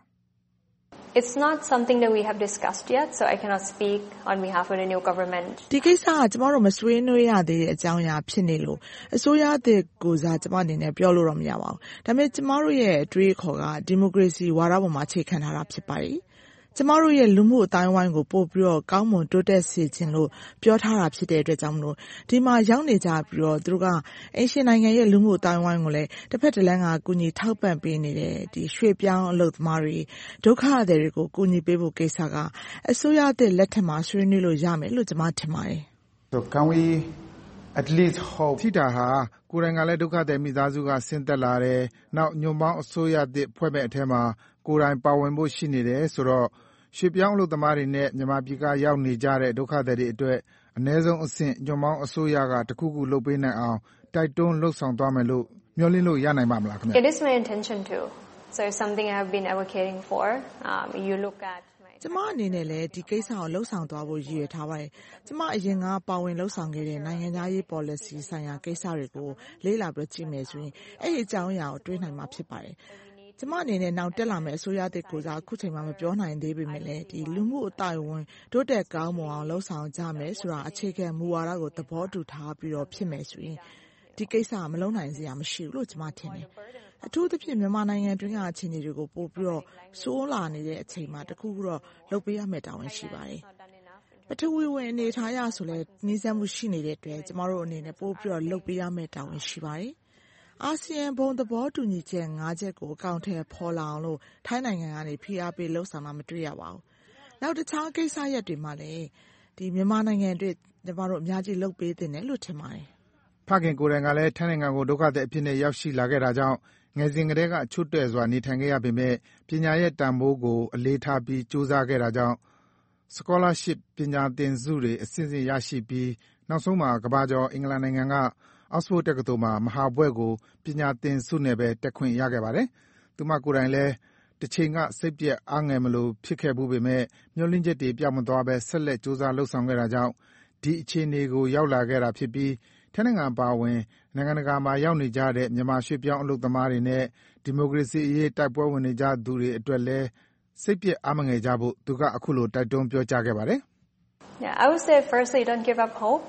It's not something that we have discussed yet, so I cannot speak on behalf of the new government. ဒီကိစ္စကကျမတို့မဆွေးနွေးရသေးတဲ့အကြောင်းအရာဖြစ်နေလို့အစိုးရအသစ်ကိုစားကျမအနေနဲ့ပြောလို့တော့မရပါဘူး။ဒါပေမဲ့ကျမတို့ရဲ့အတွေးခေါ်ကဒီမိုကရေစီဝါဒပေါ်မှာအခြေခံထားတာဖြစ်ပါတယ်။ကျမတို့ရဲ့လူမှုအတိုင်းဝိုင်းကိုပို့ပြီးတော့ကောင်းမွန်တိုးတက်စေခြင်းလို့ပြောထားတာဖြစ်တဲ့အတွက်ကြောင့်မလို့ဒီမှာရောက်နေကြပြီးတော့သူတို့ကအင်ရှင်နိုင်ငံရဲ့လူမှုအတိုင်းဝိုင်းကိုလည်းတစ်ဖက်တစ်လမ်းကကူညီထောက်ပံ့ပေးနေတဲ့ဒီရွှေ့ပြောင်းအလုပ်သမားတွေဒုက္ခသည်တွေကိုကူညီပေးဖို့ကိစ္စကအစိုးရအသစ်လက်ထက်မှာဆွေးနွေးလို့ရမယ်လို့ကျမထင်ပါတယ် So can we at least hope ထိတာဟာကိုယ်တိုင်ကလည်းဒုက္ခသည်မိသားစုကဆင်းသက်လာတယ်နောက်ညွန့်ပေါင်းအစိုးရသစ်ဖွဲ့မဲ့အထက်မှာကိုယ်တိုင်ပါဝင်ဖို့ရှိနေတယ်ဆိုတော့ရွှေ့ပြောင်းအလုပ်သမားတွေနဲ့မြန်မာပြည်ကရောက်နေကြတဲ့ဒုက္ခသည်တွေအတွက်အ ਨੇ ဆုံးအဆင့်ညွန့်ပေါင်းအစိုးရကတခုခုလုပ်ပေးနိုင်အောင်တိုက်တွန်းလှုပ်ဆောင်သွားမယ်လို့မျှော်လင့်လို့ရနိုင်ပါမလားခင်ဗျ It is my intention to. So it's something I have been advocating for. You look at ကျမအနေနဲ့လည်းဒီကိစ္စကိုလှုပ်ဆောင်သွားဖို့ရည်ရွယ်ထားပါတယ်။ကျမအရင်ကပါဝင်လှုပ်ဆောင်ခဲ့တဲ့နိုင်ငံသားရေး policy ဆိုင်ရာကိစ္စတွေကိုလေ့လာပြီးကြည့်မယ်ဆိုရင်အဲ့ဒီအကြောင်းအရာကိုတွေးနိုင်မှာဖြစ်ပါတယ်။ကျမအနေနဲ့နောက်တက်လာမယ့်အစိုးရသစ်ကိုစားအခုချိန်မှမပြောနိုင်သေးပေမဲ့လည်းဒီလူမှုအတိုင်းအဝန်တိုးတက်ကောင်းမွန်အောင်လှုပ်ဆောင်ကြမယ်ဆိုတာအခြေခံမူဝါဒကိုသဘောတူထားပြီးတော့ဖြစ်မယ်ဆိုရင်ဒီကိစ္စကမလုံးနိုင်စရာမရှိဘူးလို့ကျမထင်တယ်။အထူးသဖြင့်မြန်မာနိုင်ငံတွင်းကအခြေအနေတွေကိုပို့ပြီးတော့စိုးလာနေတဲ့အချိန်မှာတခုခုတော့လုပ်ပေးရမယ့်တာဝန်ရှိပါတယ်။ပထဝီဝင်အနေထားရဆိုလဲနှီးစပ်မှုရှိနေတဲ့အတွက်ကျမတို့အနေနဲ့ပို့ပြီးတော့လုပ်ပေးရမယ့်တာဝန်ရှိပါတယ်။အာဆီယံဘုံသဘောတူညီချက် ၅ ချက်ကိုအကောင်အထည်ဖော်လာအောင်လို့ထိုင်းနိုင်ငံကနေဖိအားပေးလုပ်ဆောင်တာမတွေ့ရပါဘူး။နောက်တခြားကိစ္စရပ်တွေမှာလည်းမြန်မာနိုင်ငံအတွက်ကျမတို့အများကြီးလုပ်ပေးသင့်တယ်လို့ထင်ပါတယ်။ဖခင်ကိုယ်တိုင်ကလည်းထိုင်းနိုင်ငံကိုဒုက္ခသည်အဖြစ်နဲ့ရောက်ရှိလာခဲ့တာကြောင့်ငယ်စဉ်ကတည်းကချွတ်တဲ့စွာနေထိုင်ခဲ့ရပေမဲ့ပညာရဲ့တန်ဖိုးကိုအလေးထားပြီးကြိုးစားခဲ့တာကြောင့် Scholarship ပညာသင်ဆုတွေအဆင့်ဆင့်ရရှိပြီးနောက်ဆုံးမှာကမ္ဘာကျော်အင်္ဂလန်နိုင်ငံက Oxford တက္ကသိုလ်မှာမဟာဘွဲ့ကိုပညာသင်ဆုနဲ့ပဲတက်ခွင့်ရခဲ့ပါတယ်။သူမကိုယ်တိုင်လည်းတချိန်ကစိတ်ပျက်အားငယ်မလိုဖြစ်ခဲ့ဘူးပေမဲ့မျှော်လင့်ချက်တွေပြောင်းမသွားဘဲဆက်လက်ကြိုးစားလုပ်ဆောင်ခဲ့တာကြောင့်ဒီအခြေအနေကိုရောက်လာခဲ့တာဖြစ်ပြီးထိုင်းနိုင်ငံအပါအဝင်နိုင်ငံတကာမှာရောက်နေကြတဲ့မြန်မာရွှေ့ပြောင်းအလုပ်သမားတွေနဲ့ဒီမိုကရေစီအရေးတိုက်ပွဲဝင်နေကြသူတွေအတွက်လည်းစိတ်ပျက်အားမငယ်ကြဖို့သူကအခုလိုတိုက်တွန်းပြောကြားခဲ့ပါတယ်။ Yeah, I would say firstly don't give up hope.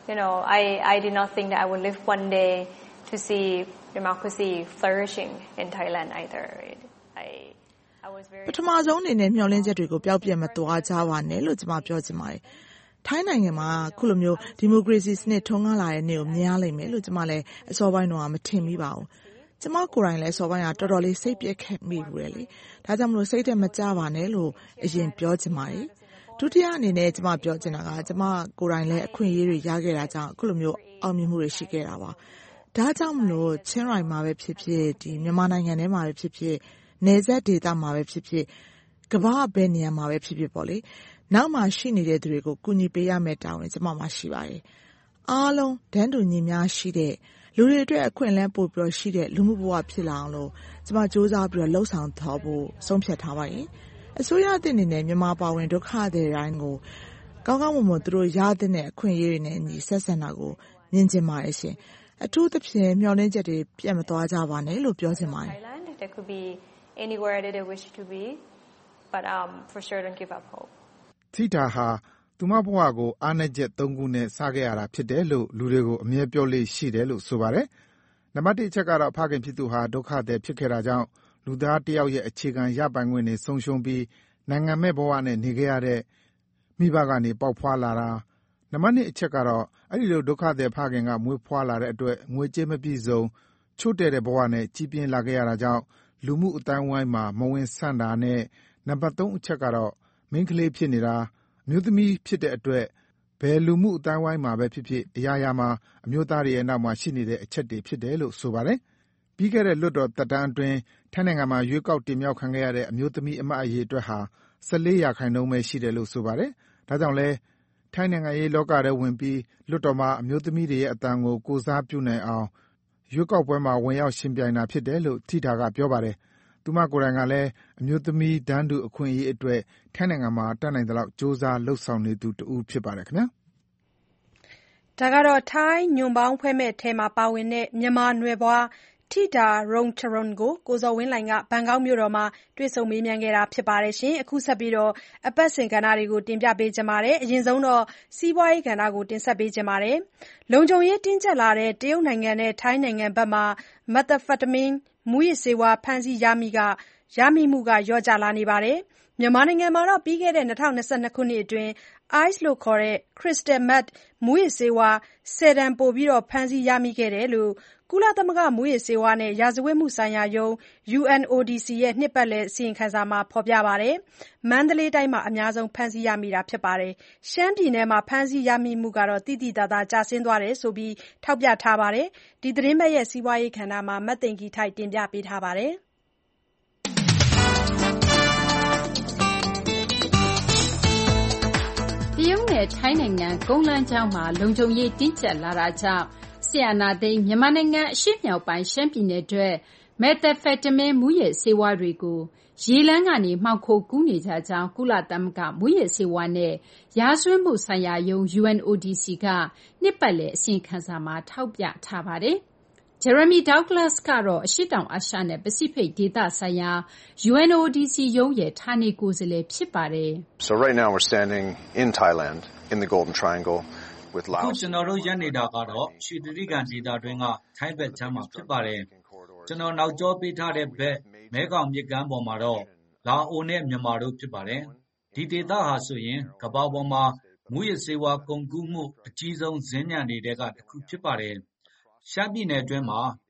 I did not think that I would live one day to see democracy flourishing in Thailand either. ပထမဆုံးအနေနဲ့မျှော်လင့်ချက်တွေကိုပျောက်ပြယ်မသွားကြပါနဲ့လို့ကျွန်မပြောချင်ပါတယ်။ထိုင်းနိုင်ငံမှာခုလိုမျိုးဒီမိုကရေစီစနစ်ထွန်းကားလာတဲ့နေ့ကိုမြင်ရလိမ့်မယ်လို့ကျွန်မလည်းအစောပိုင်းတော့မထင်မိပါဘူး။ကျွန်မကိုယ်တိုင်လည်းအစောပိုင်းကတော်တော်လေးစိတ်ပျက်ခဲ့မိဘူးလေ။ဒါကြောင့်မလို့စိတ်ထဲမကြပါနဲ့လို့အရင်ပြောချင်ပါတယ်။ဒုတိယအနေနဲ့ကျွန်မပြောချင်တာကကျွန်မကိုယ်တိုင်လည်းအခွင့်အရေးတွေရခဲ့တာကြောင့်ခုလိုမျိုးအောင်မြင်မှုတွေရှိခဲ့တာပါ။ဒါကြောင့်မလို့ချင်းရိုင်မှာပဲဖြစ်ဖြစ်မြန်မာနိုင်ငံထဲမှာပဲဖြစ်ဖြစ်နယ်စပ်ဒေသမှာပဲဖြစ်ဖြစ်ကမ္ဘာဘယ်နေရာမှာပဲဖြစ်ဖြစ်ပေါ့လေနောက်မှာရှိနေတဲ့သူတွေကိုကူညီပေးရမယ့်တာဝန်ကျွန်မမှာရှိပါတယ်အားလုံးတန်းတူညီမျှရှိတဲ့လူတွေအတွက်အခွင့်အလမ်းပို့ပြီးရှိတဲ့လူမှုဘဝဖြစ်လာအောင်လို့ကျွန်မစူးစမ်းပြီးလှုပ်ဆောင်ထားဖို့ဆုံးဖြတ်ထားပါတယ်အစိုးရအသစ်အနေနဲ့မြန်မာပါဝင်ဒုက္ခသည်တိုင်းကိုကောင်းကောင်းမွန်မွန်သူတို့ရတဲ့အခွင့်အရေးတွေနဲ့ညီဆက်ဆံတာကိုမြင်ချင်ပါတယ်ရှင်အထူးသဖြင့်မျှော်လင့်ချက်တွေပြတ်မသွားကြပါနဲ့လို့ပြောချင်ပါတယ် There could be anywhere that they wish to be, but for sure don't give up hope. ထိတာဟာသူမဘဝကိုအားနည်းချက်၃ခုနဲ့စခဲ့ရတာဖြစ်တယ်လို့လူတွေကိုအမြဲပြောလို့ရှိတယ်လို့ဆိုပါတယ်။နံပါတ်1အချက်ကတော့ဖခင်ဖြစ်သူဟာဒုက္ခသည်ဖြစ်ခဲ့တာကြောင့်လူသားတစ်ယောက်ရဲ့အခြေခံရပိုင်ခွင့်တွေဆုံးရှုံးပြီးနိုင်ငံမဲ့ဘဝနဲ့နေခဲ့ရတဲ့မိဘကနေပေါက်ဖွာလာတာနံပါတ်2အချက်ကတော့အဲ့ဒီလိုဒုက္ခသည်ဖခင်ကမွေးဖွားလာတဲ့အတွက်ငွေကြေးမပြည့်စုံချို့တဲ့တဲ့ဘဝနဲ့ကြီးပြင်းလာခဲ့ရတာကြောင့်လူမှုအတိုင်းဝိုင်းမှာမဝင်ဆန့်တာနဲ့နံပါတ်3အချက်ကတော့မိန်းကလေးဖြစ်နေတာအမျိုးသမီးဖြစ်တဲ့အတွက်ဘယ်လူမှုအတိုင်းဝိုင်းမှာပဲဖြစ်ဖြစ်အရာရာမှာအမျိုးသားတွေရဲ့နောက်မှာရှိနေတဲ့အချက်တွေဖြစ်တယ်လို့ဆိုပါတယ်။ပြီးခဲ့တဲ့လွတ်တော်သက်တမ်းအတွင်းထိုင်းနိုင်ငံမှာရွေးကောက်တင်မြှောက်ခံခဲ့ရတဲ့အမျိုးသမီးအမတ်အရေးအတွက်ဟာ14%ပဲရှိတယ်လို့ဆိုပါတယ်။ဒါကြောင့်လဲထိုင်းနိုင်ငံရေးလောကထဲဝင်ပြီးလွတ်တော်မှာအမျိုးသမီးတွေရဲ့အသံကိုကိုးစားပြုနိုင်အောင်ရွေးကောက်ပွဲမှာဝင်ရောက်ရှင်ပြိုင်တာဖြစ်တယ်လို့ထိတာကပြောပါတယ်။သူမကိုယ်တိုင်ကလည်းအမျိုးသမီးတန်းတူအခွင့်အရေးအတွက်ထိုင်းနိုင်ငံမှာတတ်နိုင်သလောက်စူးစမ်းလှုပ်ဆောင်နေသူတဦးဖြစ်ပါတယ်ခင်ဗျာ။ဒါကတော့ထိုင်းညွန့်ပေါင်းဖွဲ့မဲ့ထဲမှာပါဝင်တဲ့မြန်မာနွယ်ဖွားထိတာရုံထရွန်ကိုကိုဇော်ဝင်းလှိုင်ကဘန်ကောက်မြို့တော်မှာတွေ့ဆုံမေးမြန်းခဲ့တာဖြစ်ပါတယ်။အခုဆက်ပြီးအပတ်စဉ်ကဏ္ဍတွေကိုတင်ပြပေးချင်ပါတယ်။အရင်ဆုံးစီးပွားရေးကဏ္ဍကိုတင်ဆက်ပေးချင်ပါတယ်။လုံခြုံရေးတင်းကျပ်လာတဲ့တရုတ်နိုင်ငံနဲ့ထိုင်းနိုင်ငံဘက်မှာ Methamphetamine မူးယစ်ဆေးဝါးဖမ်းဆီးရမိမှုလျော့ကျလာနေပါတယ်။မြန်မာနိုင်ငံမှာပြီးခဲ့တဲ့2022ခုနှစ်အတွင်း ICE လို့ခေါ်တဲ့ Crystal Meth မူးယစ်ဆေးဝါး10 တန်ပိုဖမ်းဆီးရမိခဲ့တယ်လို့ကုလသမဂ္ဂမူးယစ်ဆေးဝါးနဲ့ရာဇဝတ်မှုဆိုင်ရာရုံး UNODC ရဲ့နှစ်ပတ်လည်အစီရင်ခံစာမှာဖော်ပြပါတယ်။မန္တလေးတိုင်းမှာအများဆုံးဖမ်းဆီးရမိတာဖြစ်ပါတယ်။ရှမ်းပြည်နယ်မှာဖမ်းဆီးရမိမှုသိသိသာသာကျဆင်းသွားတယ်ဆိုပြီးထောက်ပြထားပါတယ်။ဒီသတင်းပတ်ရဲ့စီးပွားရေးကဏ္ဍမှာမသိင်္ဂီထိုက်တင်ပြပေးထားပါတယ်။တရုတ်နဲ့ထိုင်းနိုင်ငံကုန်းလမ်းကြောင်းမှာလုံခြုံရေးတင်းကျပ်လာတာကြောင့်စစ်အာဏာသိမ်းမြန်မာနိုင်ငံအရှေ့မြောက်ပိုင်းရှမ်းပြည်နယ်အတွက် Methamphetamine မူးယစ်ဆေးဝါးတွေကိုရေလမ်းကနေမှောင်ခိုကူးနေကြကြောင်းကုလသမဂ္ဂမူးယစ်ဆေးဝါးနဲ့ရာဇဝတ်မှုဆိုင်ရာရုံး UNODC ကနှစ်ပတ်လည်အစီရင်ခံစာမှာထောက်ပြထားပါတယ်။ Jeremy Douglas ကတော့အရှေ့တောင်အာရှနဲ့ပစိဖိတ်ဒေသဆိုင်ရာ UNODC ရုံးရဲ့ဌာနေကိုယ်စားလှယ်ဖြစ်ပါတယ်။ So right now we're standing in Thailand in the Golden Triangle with Laos. အခုကျွန်တော်တို့ရပ်နေတာကတော့ရွှေတြိဂံဒေသတွင်းကထိုင်းဘက်ခြမ်းမှာဖြစ်ပါတယ်။ကျွန်တော်နောက်ကျောပေးထားတဲ့ဘက်မဲခေါင်မြစ်ကမ်းပေါ်မှာတော့လာအိုနဲ့မြန်မာတို့ဖြစ်ပါတယ်။ဒီဒေသဟာဆိုရင်ကမ္ဘာပေါ်မှာမူးယစ်ဆေးဝါးကုန်ကူးမှုအကြီးဆုံးဈေးညံတွေကတစ်ခုဖြစ်ပါတယ်။ရှမ်းပြည်နယ်အတွင်းမှာ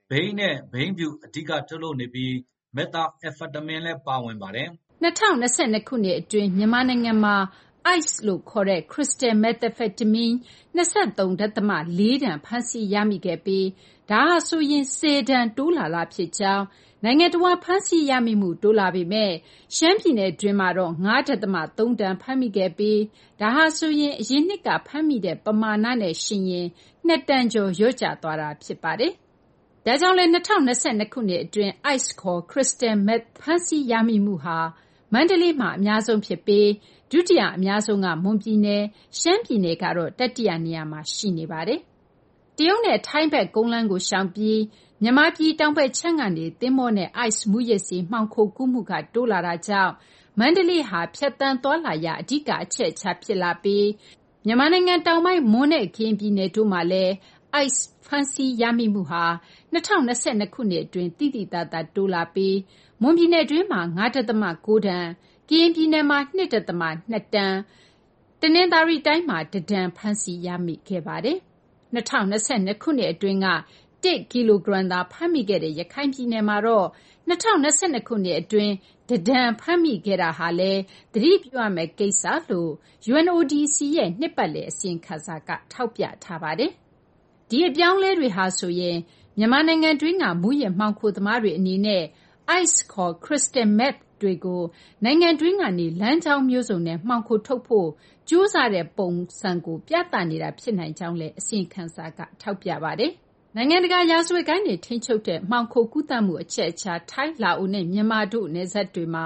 ဘိန်းနဲ့ဘိန်းဖြူအဓိကထုတ်လုပ်နေပြီးမက်သာအက်ဖက်တမင်လည်းပါဝင်ပါတယ်။ 2022 ခုနှစ်အတွင်းမြန်မာနိုင်ငံမှာ ICE လို့ခေါ်တဲ့ Crystal Methamphetamine 23.4 တန်ဖမ်းဆီးရမိခဲ့ပြီးဒါဟာဆိုရင်10 တန်တိုးလာတာဖြစ်ကြောင်းနိုင်ငံတော်ဖမ်းဆီးရမိမှုတိုးလာပေမဲ့ရှမ်းပြည်နယ်တွင်းမှာတော့ 5.3 တန်ဖမ်းမိခဲ့ပြီးဒါဟာဆိုရင်အရင်နှစ်ကဖမ်းမိတဲ့ပမာဏနဲ့ယှဉ်ရင်2 တန်ကျော်လျော့ကျသွားတာဖြစ်ပါတယ်။ဒါကြောင့်လဲ2022 ခုနှစ်အတွင်း ICE ခေါ် Crystal Meth ဖမ်းဆီးရမိမှုဟာမန္တလေးမှာအများဆုံးဖြစ်ပြီးဒုတိယအများဆုံးကမွန်ပြည်နယ်ရှမ်းပြည်နယ်ကတော့တတိယနေရာမှာရှိနေပါတယ်။တရုတ်နဲ့ထိုင်းဘက်ကုန်းလမ်းကိုရှောင်ပြီးမြန်မာပြည်တောင်ဘက်ခြမ်းကနေသင်္ဘောနဲ့ ICE မူးယစ်ဆေးမှောင်ခိုကူးမှုကတိုးလာတာကြောင့်မန္တလေးဟာဖြတ်သန်းသွားလာရအဓိကအချက်အခြာဖြစ်လာပြီးမြန်မာနိုင်ငံတောင်ပိုင်းမွန်နဲ့ကရင်ပြည်နယ်တို့မှာလည်း ICE ဖမ်းဆီးရမိမှုဟာ2022 ခုနှစ်အတွင်းသိသိသာသာတိုးလာပြီးမွန်ပြည်နယ်တွင်းမှာ 5.9 တန်ကရင်ပြည်နယ်မှာ 2.2 တန်တနင်္သာရီတိုင်းမှာ1 တန်ဖမ်းဆီးရမိခဲ့ပါတယ်။2022 ခုနှစ်အတွင်းက1 ကီလိုဂရမ်သာဖမ်းမိခဲ့တဲ့ရခိုင်ပြည်နယ်မှာတော့2022 ခုနှစ်အတွင်း1 တန်ဖမ်းမိခဲ့တာဟာလည်းသတိပြုရမယ့်ကိစ္စလို့ UNODC ရဲ့နှစ်ပတ်လည်အစီရင်ခံစာကထောက်ပြထားပါတယ်။ဒီအပြောင်းလဲတွေဟာဆိုရင်မြန်မာနိုင်ငံတွင်းကမူးယစ်မှောင်ခိုသမားတွေအနေနဲ့ ICE ခေါ် Crystal Meth တွေကိုနိုင်ငံတွင်းကနေလမ်းကြောင်းမျိုးစုံနဲ့မှောင်ခိုထုတ်ဖို့ကြိုးစားတဲ့ပုံစံကိုပြသနေတာဖြစ်နိုင်ကြောင်းလည်းအစီရင်ခံစာကထောက်ပြပါတယ်။နိုင်ငံတကာရာဇဝတ်ဂိုဏ်းတွေထိန်းချုပ်တဲ့မှောင်ခိုကူးသန်းမှုအချက်အခြာထိုင်းလာအိုနဲ့မြန်မာတို့နယ်စပ်တွေမှာ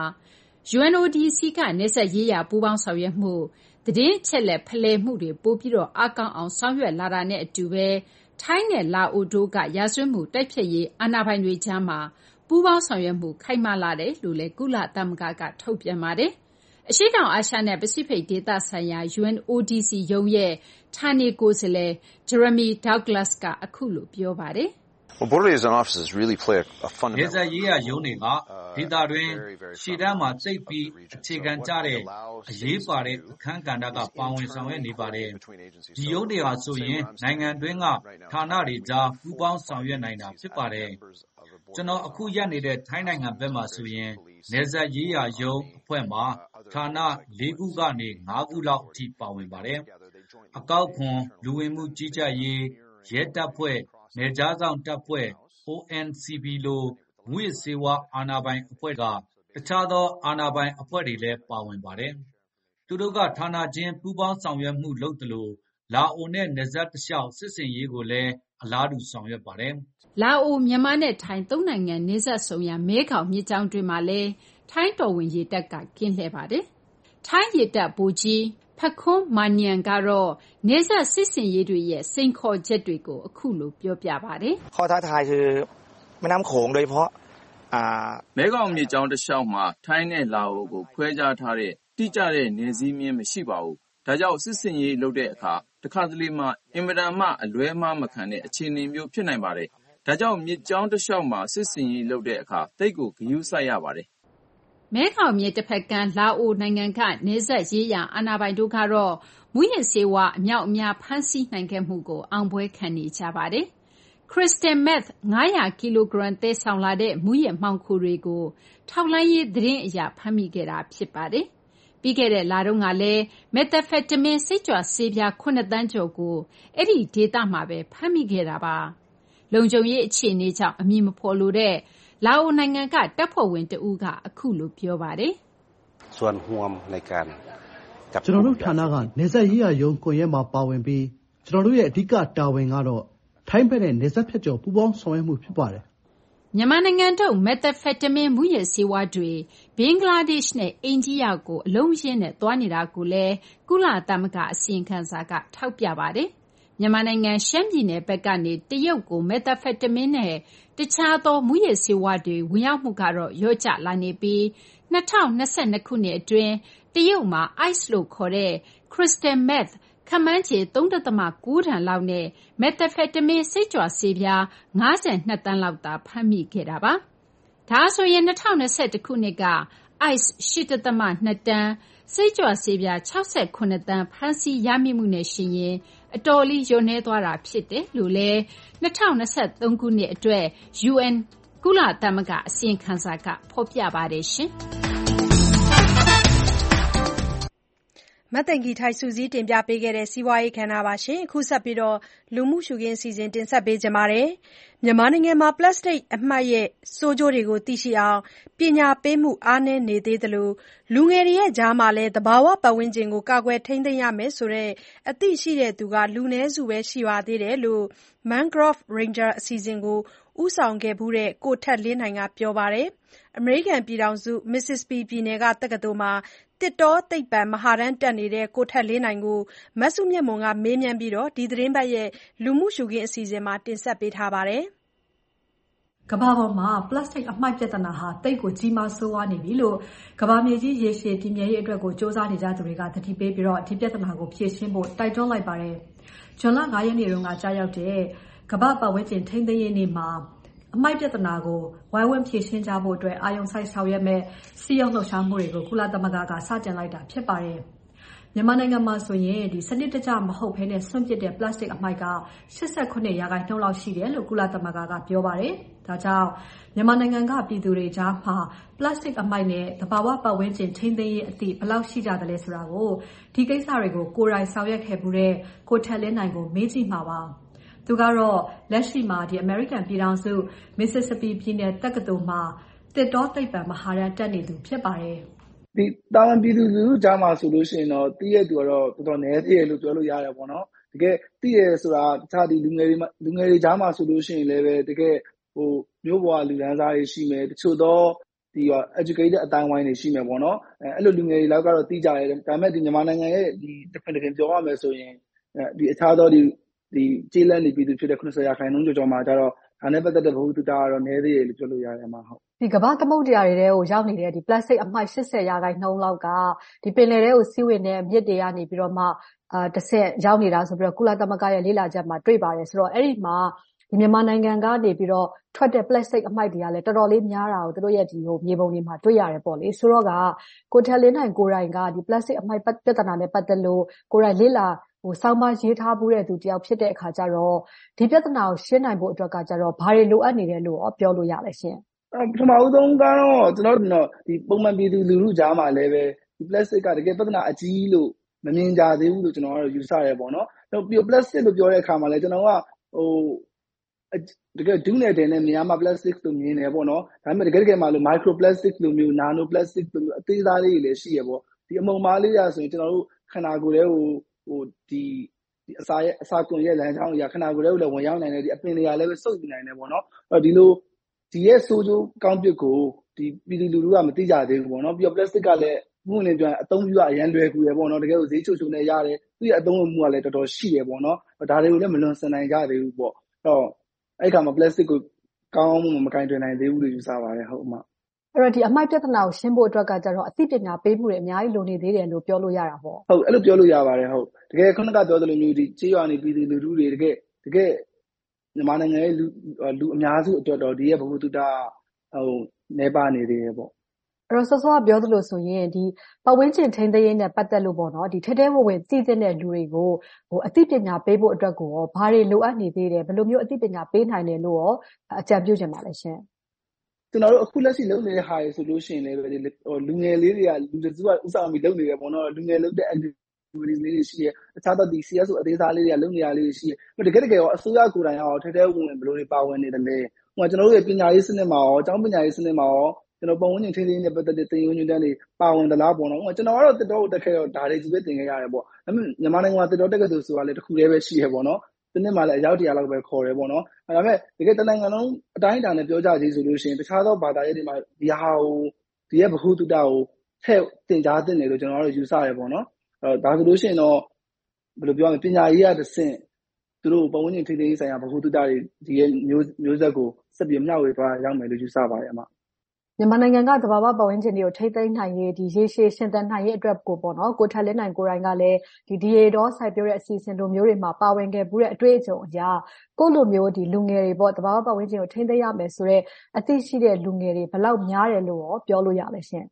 UNODC ကနယ်စပ်ရေးရာပူးပေါင်းဆောင်ရွက်မှုသတင်းအချက်အလက်ဖလှယ်မှုတွေပိုပြီးအားကောင်းအောင်ဆောင်ရွက်လာတာနဲ့အတူပဲထိုင်းနဲ့လာအိုတို့ကရာဇဝတ်မှုတိုက်ဖျက်ရေးအာဏာပိုင်တွေကြားမှာပူးပေါင်းဆောင်ရွက်မှုခိုင်မာလာတယ်လို့လည်းကုလသမဂ္ဂကထုတ်ပြန်ပါတယ်။အရှေ့တောင်အာရှနဲ့ပစိဖိတ်ဒေသဆိုင်ရာ UNODC ရုံးရဲ့ဌာနေကိုယ်စားလှယ် Jeremy Douglas ကအခုလိုပြောပါတယ်။ Border liaison offices really play a fundamental နယ်စပ်ရေးရာရုံးတွေကဒေသတွင်းရှေ့တန်းမှာသိပ်ပြီးအခြေခံကျတဲ့အရေးပါတဲ့အခန်းကဏ္ဍကပါဝင်ဆောင်ရွက်နေပါတယ်။ဒီရုံးတွေဟာဆိုရင်နိုင်ငံတွင်းကဌာနတွေကြားပူးပေါင်းဆောင်ရွက်နိုင်တာဖြစ်ပါတယ်။ကျွန်တော်အခုရပ်နေတဲ့ထိုင်းနိုင်ငံဘက်မှာဆိုရင်နယ်စပ်ရေးရာရုံးအဖွဲ့မှာဌာန4 ခုကနေ5 ခုလောက်အထိပါဝင်ပါတယ်။အကောက်ခွန်လူဝင်မှုကြီးကြပ်ရေးရဲတပ်ဖွဲ့နယ်ခြားစောင့်တပ်ဖွဲ့ ONCB လိုမူးယစ်ဆေးဝါးအာဏာပိုင်အဖွဲ့ကတခြားသောအာဏာပိုင်အဖွဲ့တွေလည်းပါဝင်ပါတယ်။သူတို့ကဌာနချင်းပူးပေါင်းဆောင်ရွက်မှုလုပ်သလိုလာအိုနဲ့နယ်စပ်တလျှောက်စစ်ဆင်ရေးကိုလည်းအလားတူဆောင်ရွက်ပါတယ်။လာအိုမြန်မာနဲ့ထိုင်း3နိုင်ငံနယ်စပ်ဆုံရာမဲခေါင်မြစ်ကြောင်းတွင်မှာလည်းထိုင်းတော်ဝင်ရေတပ်ကကင်းလှည့်ပါတယ်။ထိုင်းရေတပ်ဗိုလ်ကြီးဖခွန်းမာနျံကတော့နယ်စပ်စစ်ဆင်ရေးတွေရဲ့စိန်ခေါ်ချက်တွေကိုအခုလိုပြောပြပါတယ်။ခေါ်ထားထားคือแม่น้ำโขงโดยเฉพาะမဲခေါင်မြစ်ကြောင်းတစ်လျှောက်မှာထိုင်းနဲ့လာအိုကိုခွဲခြားထားတဲ့တိကျတဲ့နယ်စည်းမျဉ်းမရှိပါဘူး။ဒါကြောင့်စစ်ဆင်ရေးလုပ်တဲ့အခါတခါတလေမှအင်မတန်မှအလွဲမှားမခံတဲ့အခြေအနေမျိုးဖြစ်နိုင်ပါတယ်။ဒါကြောင့်မြစ်ကြောင်းတစ်လျှောက်မှာစစ်ဆင်ရေးလုပ်တဲ့အခါတိတ်ကိုဂရုစိုက်ရပါတယ်။မဲခေါင်မြစ်တစ်ဖက်ကမ်းလာအိုနိုင်ငံကနယ်စပ်ရေးရာအာဏာပိုင်တို့ကတော့မူးယစ်ဆေးဝါးအမြောက်အများဖမ်းဆီးနိုင်ခဲ့မှုကိုအောင်ပွဲခံနေကြပါတယ်။ Crystal Meth 900 ကီလိုဂရမ်သယ်ဆောင်လာတဲ့မူးယစ်မှောင်ခိုတွေကိုထောက်လှမ်းရေးသတင်းအရဖမ်းမိခဲ့တာဖြစ်ပါတယ်။ပြီးခဲ့တဲ့လတုန်းကလည်း Methamphetamine စိတ်ကြွဆေးပြား9 သန်းကျော်ကိုအဲ့ဒီဒေသမှာပဲဖမ်းမိခဲ့တာပါ။လုံခြုံရေးအခြေအနေကြောင့်အမည်မဖော်လိုတဲ့လာအိုနိုင်ငံကတပ်ဖွဲ့ဝင်တဦးကအခုလိုပြောပါတယ်။ส่วนห่วมในการကျွန်တော်တို့ဌာနကနယ်စပ်ရေးရာရုံးကွန်ရက်မှာပါဝင်ပြီးကျွန်တော်တို့ရဲ့အဓိကတာဝန်ကတော့ထိုင်းဘက်နဲ့နယ်စပ်ဖြတ်ကျော်ပူးပေါင်းဆောင်ရွက်မှုဖြစ်ပါတယ်။မြန်မာနိုင်ငံထုတ် Methamphetamine မူးယစ်ဆေးဝါးတွေဘင်္ဂလားဒေ့ရှ်နဲ့အိန္ဒိယကိုအလုံးရင်းနဲ့သွားနေတာကိုလည်းကုလသမဂ္ဂအစီရင်ခံစာကထောက်ပြပါတယ်။မြန်မာနိုင်ငံရှမ်းပြည်နယ်ဘက်ကနေတရုတ်ကို Methamphetamine နဲ့တခြားသောမူးယစ်ဆေးဝါးတွေဝင်ရောက်မှုကတော့လျော့ကျလာနေပြီး2022 ခုနှစ်အတွင်းတရုတ်မှာ ICE လို့ခေါ်တဲ့ Crystal Meth ခန့်မှန်းခြေ 3.9 တန်လောက်နဲ့ Methamphetamine စိတ်ကြွဆေးပြား52 သန်းလောက်သာဖမ်းမိခဲ့တာပါ။ဒါဆိုရင်2021 ခုနှစ်က ice 8.2 တန်းစိတ်ကြွဆေးပြား68သန်းဖမ်းဆီးရမိမှုနဲ့ရှင်ရင်အတော်လေးလျော့နည်းသွားတာဖြစ်တယ်လို့လည်း2023ခုနှစ်အတွက် UN ကုလသမဂ္ဂအစီရင်ခံစာကဖော်ပြပါတယ်ရှင်။မသိင်္ဂီထိုက်စုစည်းတင်ပြပေးခဲ့တဲ့စီးပွားရေးကဏ္ဍပါ။အခုဆက်ပြီးလူမှုရှုခင်းအစီအစဉ်တင်ဆက်ပေးချင်ပါတယ်။မြန်မာနိုင်ငံမှာပလတ်စတစ်အမှတ်ရဲ့ဆိုးကျိုးတွေကိုသိရှိအောင်ပညာပေးမှုအားနည်းနေသေးသလိုလူငယ်တွေကြားမှာလည်းသဘာဝပတ်ဝန်းကျင်ကိုကာကွယ်ထိန်းသိမ်းရမယ်ဆိုတဲ့အသိရှိသူလူနည်းစုပဲရှိပါသေးတယ်လို့ Mangrove Ranger အစီအစဉ်ကိုဦးဆောင်ခဲ့ဖူးတဲ့ကိုထက်လင်းနိုင်ကပြောပါတယ်။အမေရိကန်ပြည်ထောင်စု Mississippi ပြည်နယ်ကတက္ကသိုလ်မှာသစ်တောသိပ္ပံမဟာတန်းတက်နေတဲ့ကိုထက်လင်းနိုင်ကိုမစုမြတ်မွန်ကမေးမြန်းပြီးဒီသီတင်းပတ်ရဲ့လူမှုရှုခင်းအစီအစဉ်မှာတင်ဆက်ပေးထားပါတယ်။ကမ္ဘာပေါ်မှာပလတ်စတစ်အမှိုက်ပြဿနာဟာသိပ်ကိုကြီးမားဆိုးဝါးနေပြီလို့ကမ္ဘာမြေကြီးရေရှည်တည်မြဲရေးအတွက်ကိုစ조사နေကြသူတွေကသတိပေးပြီးဒီပြဿနာကိုဖြေရှင်းဖို့တိုက်တွန်းလိုက်ပါတယ်။ဇွန်လ 5 ရက်နေ့တုန်းကကြားရောက်တဲ့ကမ္ဘာပတ်ဝန်းကျင်ထိန်းသိမ်းရေးနေ့မှာအမှိုက်ပြဿနာကိုဝိုင်းဝန်းဖြေရှင်းကြဖို့အတွက်အာရုံစိုက်ဆောင်ရွက်မဲ့စည်းရုံးလှုပ်ရှားမှုတွေကိုကုလသမဂ္ဂကစတင်လိုက်တာဖြစ်ပါတယ်။မြန်မာနိုင်ငံမှာဆိုရင်စနစ်တကျမဟုတ်ဘဲနဲ့စွန့်ပစ်တဲ့ပလတ်စတစ်အမှိုက်က89% လောက်ရှိတယ်လို့ကုလသမဂ္ဂကပြောပါတယ်။ဒါကြောင့်မြန်မာနိုင်ငံကပြည်သူတွေကြားမှာပလတ်စတစ်အမှိုက်နဲ့သဘာဝပတ်ဝန်းကျင်ထိန်းသိမ်းရေးအသိဘယ်လောက်ရှိကြသလဲဆိုတာကိုဒီကိစ္စတွေကိုကိုယ်တိုင်ဆောင်ရွက်ခဲ့မှုတဲ့ကိုထက်လင်းနိုင်ကိုမေးကြည့်မှာပါ။သူကတော့လက်ရှိမှာအမေရိကန်ပြည်ထောင်စု Mississippi ပြည်နယ်တက္ကသိုလ်မှာသစ်တောသိပ္ပံမဟာတန်းတက်နေသူဖြစ်ပါတယ်။ဒီတာဝန်ပြည်သူလူထုကြားမှာဆိုလို့ရှိရင်တော့သိရသူကတော့တော်တော်နည်းသေးတယ်လို့ပြောလို့ရတယ်ပေါ့နော်။တကယ်သိရဆိုတာတခြားဒီလူငယ်တွေကြားမှာဆိုလို့ရှိရင်လည်းပဲတကယ်မျိုးဘဝလူဒန်းစားတွေရှိမယ်တချို့တော့ဒီ educated အတိုင်းဝိုင်းတွေရှိမယ်ပေါ့နော်။အဲ့လိုလူငယ်တွေလောက်ကတော့သိကြတယ်။ဒါပေမဲ့ဒီမြန်မာနိုင်ငံရဲ့ဒီတခွင်ပြောရမယ်ဆိုရင်ဒီအခြားသောဒီကျေးလက်နေပြည်သူဖြစ်တဲ့90%ကျော်မှာကျတော့ဒါနဲ့ပတ်သက်တဲ့ဘဝတုကတော့နည်းသေးတယ်လို့ပြောလို့ရတယ်မှာဟုတ်ဒီကမ္ဘာသမုဒ္ဒရာတွေထဲကိုရောက်နေတဲ့ဒီပလတ်စတစ်အမှိုက်80%လောက်ကဒီပင်လယ်ထဲကိုစီးဝင်တဲ့မြစ်တွေကနေပြီးတော့မှတစ်ဆက်ရောက်နေတာဆိုပြီးတော့ကုလသမဂ္ဂရဲ့လေ့လာချက်မှာတွေ့ပါတယ်ဆိုတော့အဲ့ဒီမှာဒီမြန်မာနိုင်ငံကနေပြီးတော့ထွက်တဲ့ပလတ်စတစ်အမှိုက်တွေကလည်းတော်တော်လေးများတာကိုသူတို့ရဲ့ဒီမြေပုံတွေမှာတွေ့ရတယ်ပေါ့လေဆိုတော့ကကိုထက်လင်းနိုင်ကိုယ်တိုင်ကဒီပလတ်စတစ်အမှိုက်ပြဿနာနဲ့ပတ်သက်လို့ကိုယ်တိုင်လေ့လာဆောင်းပါးရေးထားမှုတဲ့သူတယောက်ဖြစ်တဲ့အခါကျတော့ဒီပြဿနာကိုရှင်းနိုင်ဖို့အတွက်ကကျတော့ဘာတွေလိုအပ်နေတယ်လို့ပြောလို့ရလဲရှင်ပထမဦးဆုံးကတော့ကျွန်တော်တို့ဒီပုံမှန်ပြည်သူလူထုကြားမှာလည်းပဲဒီ plastic ကတကယ်ပြဿနာအကြီးလို့မမြင်ကြသေးဘူးလို့ကျွန်တော်တို့ယူဆရတယ်ပေါ့နော်ပြီး plastic လို့ပြောတဲ့အခါမှာလည်းကျွန်တော်ကတကယ်ဒုနယ်တင်နဲ့မြန်မာ plastic လို့မြင်တယ်ပေါ့နော်ဒါပေမဲ့တကယ်မှလို့ micro plastic လိုမျိုး nano plastic လိုမျိုးအသေးစားလေးတွေလည်းရှိရပေါ့ဒီအမုံမားလေးရဆိုရင်ကျွန်တော်တို့ခန္ဓာကိုယ်ထဲကိုဒီအစာကွန်ရဲ့လမ်းကြောင်းကြီးခန္ဓာကိုယ်ထဲကိုလည်းဝင်ရောက်နိုင်တယ်ဒီအပင်တွေကလည်းပဲစုပ်ယူနိုင်တယ်ပေါ့နော်ဒီလိုဒီရဲ့ဆိုးကျိုးကောင်းပြစ်ကိုဒီပြည်သူလူထုကမသိကြသေးဘူးပေါ့နော်ပြီးတော့ plastic ကလည်းမှုနဲ့ပြန်အသုံးပြုရအရန်လွယ်ကူတယ်ပေါ့နော်တကယ်ကိုဈေးချိုချိုနဲ့ရတယ်သူ့ရဲ့အသုံးဝင်မှုကလည်းတော်တော်ရှိတယ်ပေါ့နော်ဒါတွေကိုလည်းမလွန်ဆန်နိုင်ကြသေးဘူးပေါ့အဲ့ခါမှာ plastic ကိုကောင်းမှုမကင်တွင်နိုင်သေးဘူးလို့ယူဆပါတယ်ဟုတ်မှာအဲ့တော့ဒီအမှိုက်ပြဿနာကိုရှင်းဖို့အတွက်ကကျတော့အသိပညာပေးမှုတွေအများကြီးလိုနေသေးတယ်လို့ပြောလို့ရတာပေါ့ဟုတ်အဲ့လိုပြောလို့ရပါတယ်ဟုတ်တကယ်ခုနကပြောသလိုမျိုးဒီကြေးရွာနေပြည်သူလူထုတွေတကယ်မြန်မာနိုင်ငံရဲ့လူအများစုအတွက်တော့ဒီရဲ့ဘဝတုတ္တနေပါနေသေးတယ်ပေါ့အဲ့တော့စောစောကပြောသလိုဆိုရင်ဒီပတ်ဝန်းကျင်ထိန်းသိမ်းရေးနဲ့ပတ်သက်လို့ပေါ့နော်ဒီထဲထဲဝင်သိတဲ့လူတွေကိုအသိပညာပေးဖို့အတွက်ကိုရောဘာတွေလိုအပ်နေသေးတယ်ဘယ်လိုမျိုးအသိပညာပေးနိုင်တယ်လို့ရောအကြံပြုချင်ပါလဲရှင်ကျွန်တော်တို့အခုလက်ရှိလုပ်နေတဲ့ဟာတွေဆိုလို့ရှိရင်လည်းလူငယ်လေးတွေကလူတစုကဥစားပြီးလုပ်နေတယ်ပေါ့နော်လူငယ်လုပ်တဲ့ activities လေးတွေရှိရဲအခြားသောဒီ CSO အသေးစားလေးတွေကလုပ်နေရလေးတွေရှိရဲတကယ်ရောအစိုးရကိုယ်တိုင်ရောထဲထဲဝင်ဘယ်လိုတွေပါဝင်နေတယ်လဲဟိုကျွန်တော်တို့ရဲ့ပညာရေးစနစ်မှာရောအကြောင်းပညာရေးစနစ်မှာရောကျွန်တော်ပုံဝင်ချင်းထိန်းသိမ်းနေတဲ့ပတ်သက်တဲ့တင်ယူညွှန်တန်းတွေပါဝင်သလားပေါ့နော်ကျွန်တော်ကတော့တက်တော့တက်ခဲ့တော့ဒါတွေကြီးပဲတင်ခဲ့ရတယ်ပေါ့ဒါပေမဲ့မြန်မာနိုင်ငံမှာတက်တော့တက်ကဆိုတာလည်းတစ်ခုတည်းပဲရှိရဲပေါ့နော်ဒီနေ့မှလည်းအယောက်100လောက်ပဲခေါ်တယ်ပေါ့နော်ဒါပေမဲ့တကယ်တနိုင်ငံလုံးအတိုင်းအတာနဲ့ပြောကြကြဆိုလို့ရှိရင်တခြားသောဘာသာရေးတွေမှာဒီဟာကိုဒီရဲ့ဘဟုတုတကိုထည့်တင်ကြားတင်တယ်လို့ကျွန်တော်တို့ယူဆရပေါ့နော်ဒါဆိုလို့ရှိရင်တော့ဘယ်လိုပြောရမလဲပညာရေးရတဲ့ဆင့်သူတို့ပုံဝင်ထိန်းသိမ်းရေးဆိုင်ရာဘဟုတုတတွေဒီရဲ့မျိုးဆက်ကိုဆက်ပြီးမျှဝေသွားရောက်မယ်လို့ယူဆပါတယ်အမမြန်မာနိုင်ငံကသဘာဝပတ်ဝန်းကျင်တွေကိုထိန်းသိမ်းနိုင်ရေးဒီရေရှည်ရှင်သန်နိုင်ရေးအတွက်ကိုပေါ့နော်ကိုထက်လင်းနိုင်ကိုယ်တိုင်ကလည်းဒီရေတော်စိုက်ပျိုးတဲ့အစီအစဉ်လိုမျိုးတွေမှာပါဝင်ခဲ့မှုတဲ့အတွေ့အကြုံအရာကိုလိုမျိုးဒီလူငယ်တွေပေါ့သဘာဝပတ်ဝန်းကျင်ကိုထိန်းသိမ်းရမယ်ဆိုတော့အသိရှိတဲ့လူငယ်တွေဘယ်လောက်များတယ်လို့ရောပြောလို့ရလဲရှင်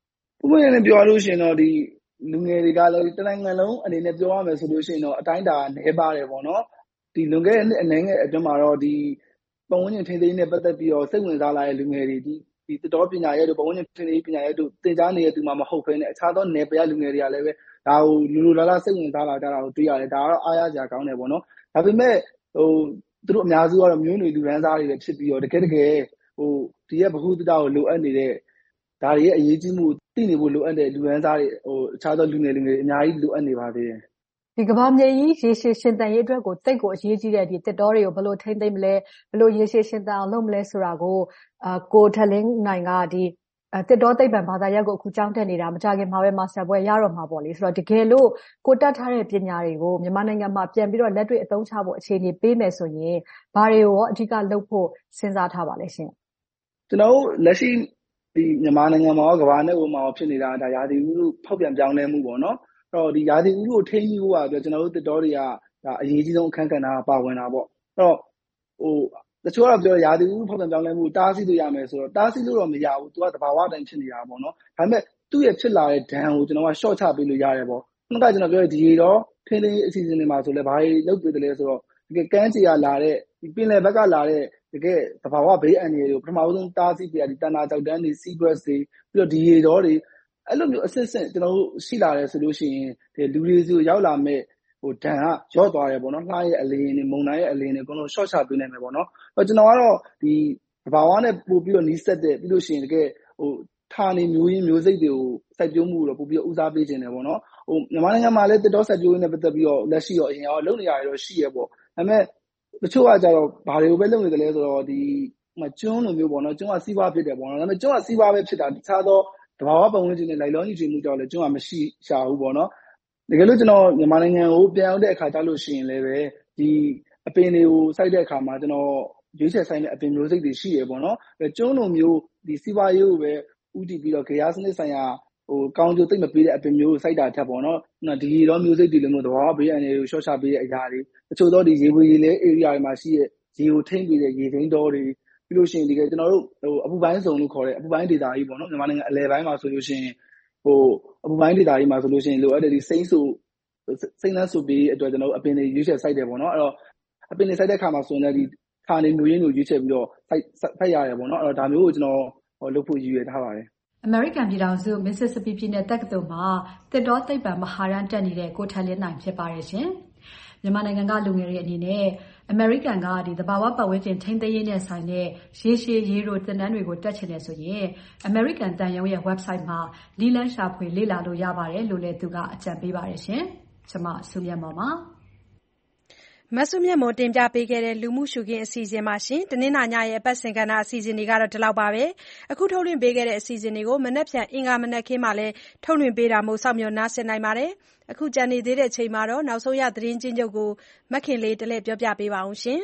ပွင့်လင်းလင်းပြောရလို့ရှိရင်တော့ဒီလူငယ်တွေကလည်းတနိုင်ငံလုံးအနေနဲ့ပြောရမယ်ဆိုလို့ရှိရင်တော့အတိုင်းအတာနည်းပါတယ်ပေါ့နော်ဒီလွန်ခဲ့တဲ့နှစ်အနည်းငယ်အတွင်းမှာတော့ဒီပတ်ဝန်းကျင်ထိန်းသိမ်းနဲ့ပတ်သက်ပြီးတော့စိတ်ဝင်စားလာတဲ့လူငယ်တွေဒီသစ်တောပညာရဲ့တို့ပတ်ဝန်းကျင်ထိန်းသိမ်းပညာရဲ့တို့သင်ကြားနေတဲ့သူမှမဟုတ်ဘဲနဲ့အခြားသောနယ်ပယ်လူငယ်တွေကလည်းပဲဒါကိုလူလားလားစိတ်ဝင်စားလာကြတာကိုတွေ့ရတယ်ဒါကတော့အားရစရာကောင်းတယ်ပေါ့နော်ဒါပေမဲ့သူတို့အများစုကတော့မျိုးနွယ်လူရန်စားတွေပဲဖြစ်ပြီးတော့တကယ်ဒီရဲ့ဗဟုသုတကိုလိုအပ်နေတဲ့ဒါတွေရဲ့အရေးကြီးမှုသိနေဖို့လိုအပ်တဲ့လူရန်စားတွေအခြားသောလူငယ်အများကြီးလိုအပ်နေပါသေးတယ်ဒီကမ္ဘာမြေကြီးရေရှည်ရှင်သန်ရေးအတွက်ကိုတိတ်ကိုအရေးကြီးတဲ့ဒီသစ်တောတွေကိုဘယ်လိုထိန်းသိမ်းမလဲဘယ်လိုရေရှည်ရှင်သန်အောင်လုပ်မလဲဆိုတာကိုကိုထလင်းနိုင်ကဒီသစ်တောသိပ္ပံဘာသာရပ်ကိုအခုကျောင်းတက်နေတာမကြခင်မှာပဲမာစတာဘွဲ့ရတော့မှာပေါ့လေဆိုတော့တကယ်လို့ကိုတက်ထားတဲ့ပညာတွေကိုမြန်မာနိုင်ငံမှာပြန်ပြီးတော့လက်တွေ့အသုံးချဖို့အခြေအနေပေးမယ်ဆိုရင်ဘာတွေကိုရောအဓိကလုပ်ဖို့စဉ်းစားထားပါလဲရှင်ကျွန်တော်တို့လက်ရှိဒီမြန်မာနိုင်ငံမှာရောကမ္ဘာနဲ့မှာရောဖြစ်နေတာဒါရာသီဥတုဖောက်ပြန်ပြောင်းလဲမှုပေါ့နော်အဲ့တော့ဒီရာသီဥတုကိုထိန်းညှိဖို့အတွက်ကျွန်တော်တို့သစ်တောတွေကဒါအရေးကြီးဆုံးအခန်းကဏ္ဍပါဝင်တာပေါ့အဲ့တော့တချို့ကတော့ပြောရာသီဥတုဖောက်ပြန်ပြောင်းလဲမှုတားဆီးလို့ရမယ်ဆိုတော့တားဆီးလို့တော့မရဘူးသူကသဘာဝတိုင်းဖြစ်နေတာပေါ့နော်ဒါပေမဲ့သူ့ရဲ့ဖြစ်လာတဲ့ဒဏ်ကိုကျွန်တော်က short ချပေးလို့ရတယ်ပေါ့ခုနကကျွန်တော်ပြောတဲ့ဒီရေတော့ထိန်းသိမ်းအစီအစဉ်တွေမှာဆိုလဲဘာတွေလုပ်ပေးတယ်လဲဆိုတော့ဒီကမ်းခြေကလာတဲ့ဒီပင်လယ်ဘက်ကလာတဲ့တကယ်သဘာဝဘေးအန္တရာယ်တွေကိုပထမဆုံးတားဆီးပြဒီတန်တာကြောက်တန်းတွေ seagrass တွေပြီးတော့ဒီရေတော့တွေအဲ့လိုမျိုးအစစ်စစ်ကျွန်တော်တို့ရှိလာတယ်ဆိုလို့ရှိရင်ဒီလူတွေစီကိုရောက်လာမဲ့ဒဏ်ကရော့သွားတယ်ပေါ့နော်လှရဲ့အလင်းတွေမုန်တိုင်းရဲ့အလင်းတွေအကုန်လုံး short ချပေးနိုင်မယ်ပေါ့နော်အဲ့ကျွန်တော်ကတော့ဒီသဘာဝနဲ့ပို့ပြီးတော့နီးစပ်တဲ့ပြီးလို့ရှိရင်တကယ်ဌာနေမျိုးရင်းမျိုးစိတ်တွေကိုစိုက်ပျိုးမှုတော့ပို့ပြီးတော့ဦးစားပေးခြင်းတယ်ပေါ့နော်မြန်မာနိုင်ငံမှာလည်းတစ်တော်စိုက်ပျိုးရေးနဲ့ပတ်သက်ပြီးတော့လက်ရှိရောအရင်ရောလုပ်နေရတယ်တော့ရှိရပေါ့ဒါပေမဲ့တချို့ကကြတော့ဘာတွေကိုပဲလုပ်နေတယ်လဲဆိုတော့ဒီကျွန်းလိုမျိုးပေါ့နော်ကျွန်းကစီးပွားဖြစ်တယ်ပေါ့နော်ဒါပေမဲ့ကျွန်းကစီးပွားပဲဖြစ်တာတခြားသောတဘာဝပတ်ဝန်းကျင်နဲ့လိုက်လောညီထွေမှုကြောင့်လည်းကျွန်းကမရှိရှာဘူးပေါ့နော်တကယ်လို့ကျွန်တော်မြန်မာနိုင်ငံကိုပြန်ရောက်တဲ့အခါကျလို့ရှိရင်လည်းပဲဒီအပင်တွေကိုစိုက်တဲ့အခါမှာကျွန်တော်ရွေးချယ်ဆိုင်တဲ့အပင်မျိုးစိတ်တွေရှိရပေါ့နော်ကျွန်းလိုမျိုးဒီစီးပွားရေးကိုပဲဥတည်ပြီးတော့ဂေယစနစ်ဆိုင်ရာကောင်းကျိုးသိမ့်မပေးတဲ့အပင်မျိုးကိုစိုက်တာထက်ပေါ့နော်ဒီတော့မျိုးစိတ်တွေလိုမျိုးသဘာဝဘေးအန္တရာယ်ကိုရှော့ချပေးတဲ့အရာတွေတချို့တော့ဒီရေဝေရေလဲ area တွေမှာရှိတဲ့ရေကိုထိန်းပေးတဲ့ရေထိန်းတောတွေပြီးလို့ရှိရင်ဒီကကျွန်တော်တို့အပူပိုင်းစုံလို့ခေါ်တဲ့အပူပိုင်းဒေသကြီးပေါ့နော်မြန်မာနိုင်ငံအလယ်ပိုင်းမှာဆိုလို့ရှိရင်အပူပိုင်းဒေသကြီးမှာဆိုလို့ရှိရင်လိုအပ်တဲ့ဒီစိမ့်နှန်းဆိုပြီးအတွက်ကျွန်တော်တို့အပင်တွေရွေးချယ်စိုက်တယ်ပေါ့နော်အဲ့တော့အပင်တွေစိုက်တဲ့အခါမှာဆိုရင်လည်းဒီဌာနေမျိုးရင်းကိုရွေးချယ်ပြီးတော့စိုက်ရတယ်ပေါ့နော်အဲ့တော့ဒါမျိုးကိုကျွန်တော်လုပ်ဖို့ရည်ရွယ်ထားပါတယ်အမေရိကန်ပြည်ထောင်စု Mississippi ပြည်နယ်တက္ကသိုလ်မှာသစ်တောသိပ္ပံမဟာရန်တက်နေတဲ့ကိုထလင်းနိုင်ဖြစ်ပါတယ်ရှင်။မြန်မာနိုင်ငံကလူငယ်တွေအနေနဲ့အမေရိကန်ကဒီသဘာဝပတ်ဝန်းကျင်ထိန်းသိမ်းရေးနဲ့ဆိုင်တဲ့ရေရှည်ရေတိုသင်တန်းတွေကိုတက်ချင်တယ်ဆိုရင်အမေရိကန်တန်ယုံရဲ့ website မှာလီလန်းရှာဖွေလေ့လာလို့ရပါတယ်လို့လည်းသူကအကြံပေးပါတယ်ရှင်။ကျွန်မစုမြတ်မောင်ပါမဆုမြတ်မွန်တင်ပြပေးခဲ့တဲ့လူမှုရှုခင်းအစီအစဉ်မှာရှင်တနင်္လာညရဲ့အပတ်စဉ်ကဏ္ဍအစီအစဉ်တွေကတော့ဒီလောက်ပါပဲအခုထုတ်လွှင့်ပေးခဲ့တဲ့အစီအစဉ်တွေကိုမနက်ဖြန်အင်္ဂါမနက်ခင်းမှာလည်းထုတ်လွှင့်ပေးတာမို့စောင့်မျှော်နားဆင်နိုင်ပါတယ်အခုကြံနေသေးတဲ့အချိန်မှာတော့နောက်ဆုံးရသတင်းချင်းချုပ်ကိုမခင်လေးတလဲပြောပြပေးပါအောင်ရှင်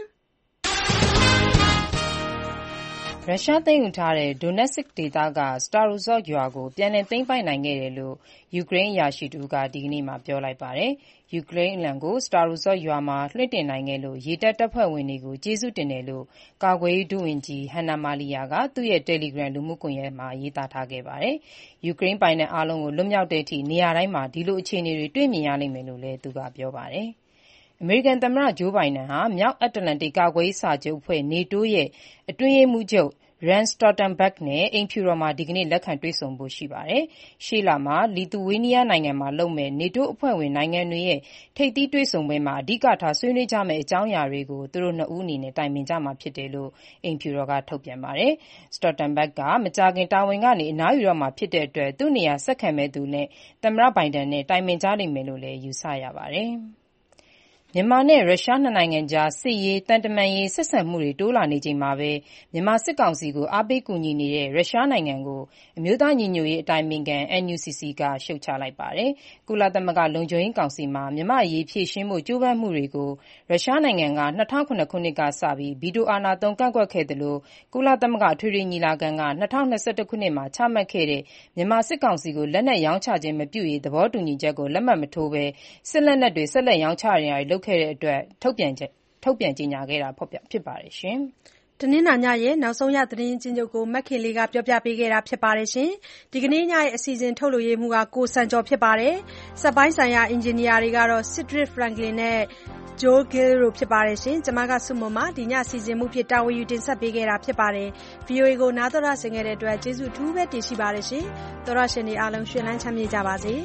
ရုရှားသိမ်းယူထားတဲ့ Donetsk ဒေသက Starozohor ရွာကိုပြန်လည်သိမ်းပိုက်နိုင်ခဲ့တယ်လို့ယူကရိန်းအရာရှိတဦးကဒီကနေ့မှာပြောလိုက်ပါတယ်။ယူကရိန်းအလံကို Starozohor ရွာမှာလွှင့်တင်နိုင်ခဲ့လို့ရေတပ်တပ်ဖွဲ့ဝင်တွေကိုကျေးဇူးတင်တယ်လို့ကာကွယ်ရေးဒုဝန်ကြီး Hanna Maliar ကသူ့ရဲ့ Telegram လူမှုကွန်ရက်မှာရေးသားထားခဲ့ပါတယ်။ယူကရိန်းပိုင်နက်အားလုံးကိုလွတ်မြောက်တဲ့အထိနေရာတိုင်းမှာဒီလိုအခြေအနေတွေတွေ့မြင်ရလိမ့်မယ်လို့လည်းသူကပြောပါတယ်။အမေရိကန်သမ္မတဂျိုးဘိုင်ဒန်ဟာမြောက်အတ္တလန်တိတ်ကာကွယ်ရေးစာချုပ်အဖွဲ့ NATO ရဲ့အတွင်းရေးမှူးချုပ်Jens Stoltenberg နဲ့အိမ်ဖြူတော်မှာဒီကနေ့လက်ခံတွေ့ဆုံဖို့ရှိပါတယ်။ရှေ့လမှာလီသူဝေးနီးယားနိုင်ငံမှာလုပ်မယ့် NATO အဖွဲ့ဝင်နိုင်ငံတွေရဲ့ထိပ်သီးတွေ့ဆုံပွဲမှာအဓိကထားဆွေးနွေးကြမယ့်အကြောင်းအရာတွေကိုသူတို့နှစ်ဦးအနေနဲ့တိုင်ပင်ကြမှာဖြစ်တယ်လို့အိမ်ဖြူတော်ကထုတ်ပြန်ပါတယ်။ Stoltenberg ကမကြာခင်တာဝန်ကနေအနားယူတော့မှာဖြစ်တဲ့အတွက်သူ့နေရာဆက်ခံမယ့်သူနဲ့သမ္မတဘိုင်ဒန်နဲ့တိုင်ပင်ကြလိမ့်မယ်လို့လည်းယူဆရပါတယ်။မြန်မာနဲ့ရုရှားနှစ်နိုင်ငံကြားစစ်ရေးသံတမန်ရေးဆက်ဆံမှုတွေတိုးလာနေချိန်မှာပဲမြန်မာစစ်ကောင်စီကိုအားပေးကူညီနေတဲ့ရုရှားနိုင်ငံကိုအမျိုးသားညီညွတ်ရေးအတိုင်ပင်ခံ NUCC ကရှုတ်ချလိုက်ပါတယ်။ကုလသမဂ္ဂလုံခြုံရေးကောင်စီမှာမြန်မာ့အရေးဖြေရှင်းဖို့ကြိုးပမ်းမှုတွေကိုရုရှားနိုင်ငံက2007ခုနှစ်ကစပြီးဗီတိုအာဏာသုံးကန့်ကွက်ခဲ့သလိုကုလသမဂ္ဂအထွေထွေညီလာခံက2021ခုနှစ်မှာချမှတ်ခဲ့တဲ့မြန်မာစစ်ကောင်စီကိုလက်နက်ရောင်းချခြင်းမပြုရေးသဘောတူညီချက်ကိုလက်မှတ်မထိုးဘဲစစ်လက်နက်တွေဆက်လက်ရောင်းချနေတာတွေလုပ်ခဲ့တဲ့အတွက်ထုတ်ပြန်ကြေညာခဲ့တာဖြစ်ပါတယ်ရှင်။တနင်္လာညရဲ့နောက်ဆုံးရသတင်းချင်းချုပ်ကိုမက်ခင်လေးကပြောပြပေးခဲ့တာဖြစ်ပါတယ်ရှင်။ဒီကနေ့ညရဲ့အစီအစဉ်ထုတ်လွှင့်ရေးမှူးကကိုစံကျော်ဖြစ်ပါတယ်။စက်ပိုင်းဆိုင်ရာအင်ဂျင်နီယာတွေကတော့ Cedric Franklin နဲ့ Joel Gill တို့ဖြစ်ပါတယ်ရှင်။ကျွန်မကစုမုံမှာဒီညစီစဉ်မှုဖြစ်တာဝန်ယူတင်ဆက်ပေးခဲ့တာဖြစ်ပါတယ်။ VOA ကိုနားတော်ရဆင်ခဲ့တဲ့အတွက်ကျေးဇူးအထူးပဲတင်ရှိပါတယ်ရှင်။သောရရှင်တွေအားလုံးရှင်လန်းချမ်းမြေ့ကြပါစေ။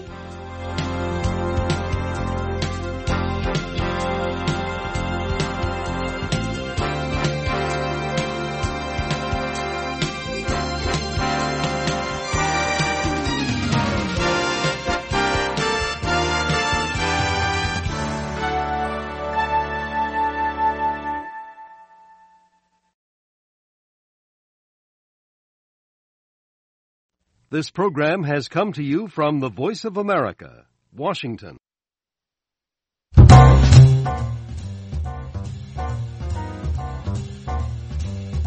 This program has come to you from the Voice of America, Washington.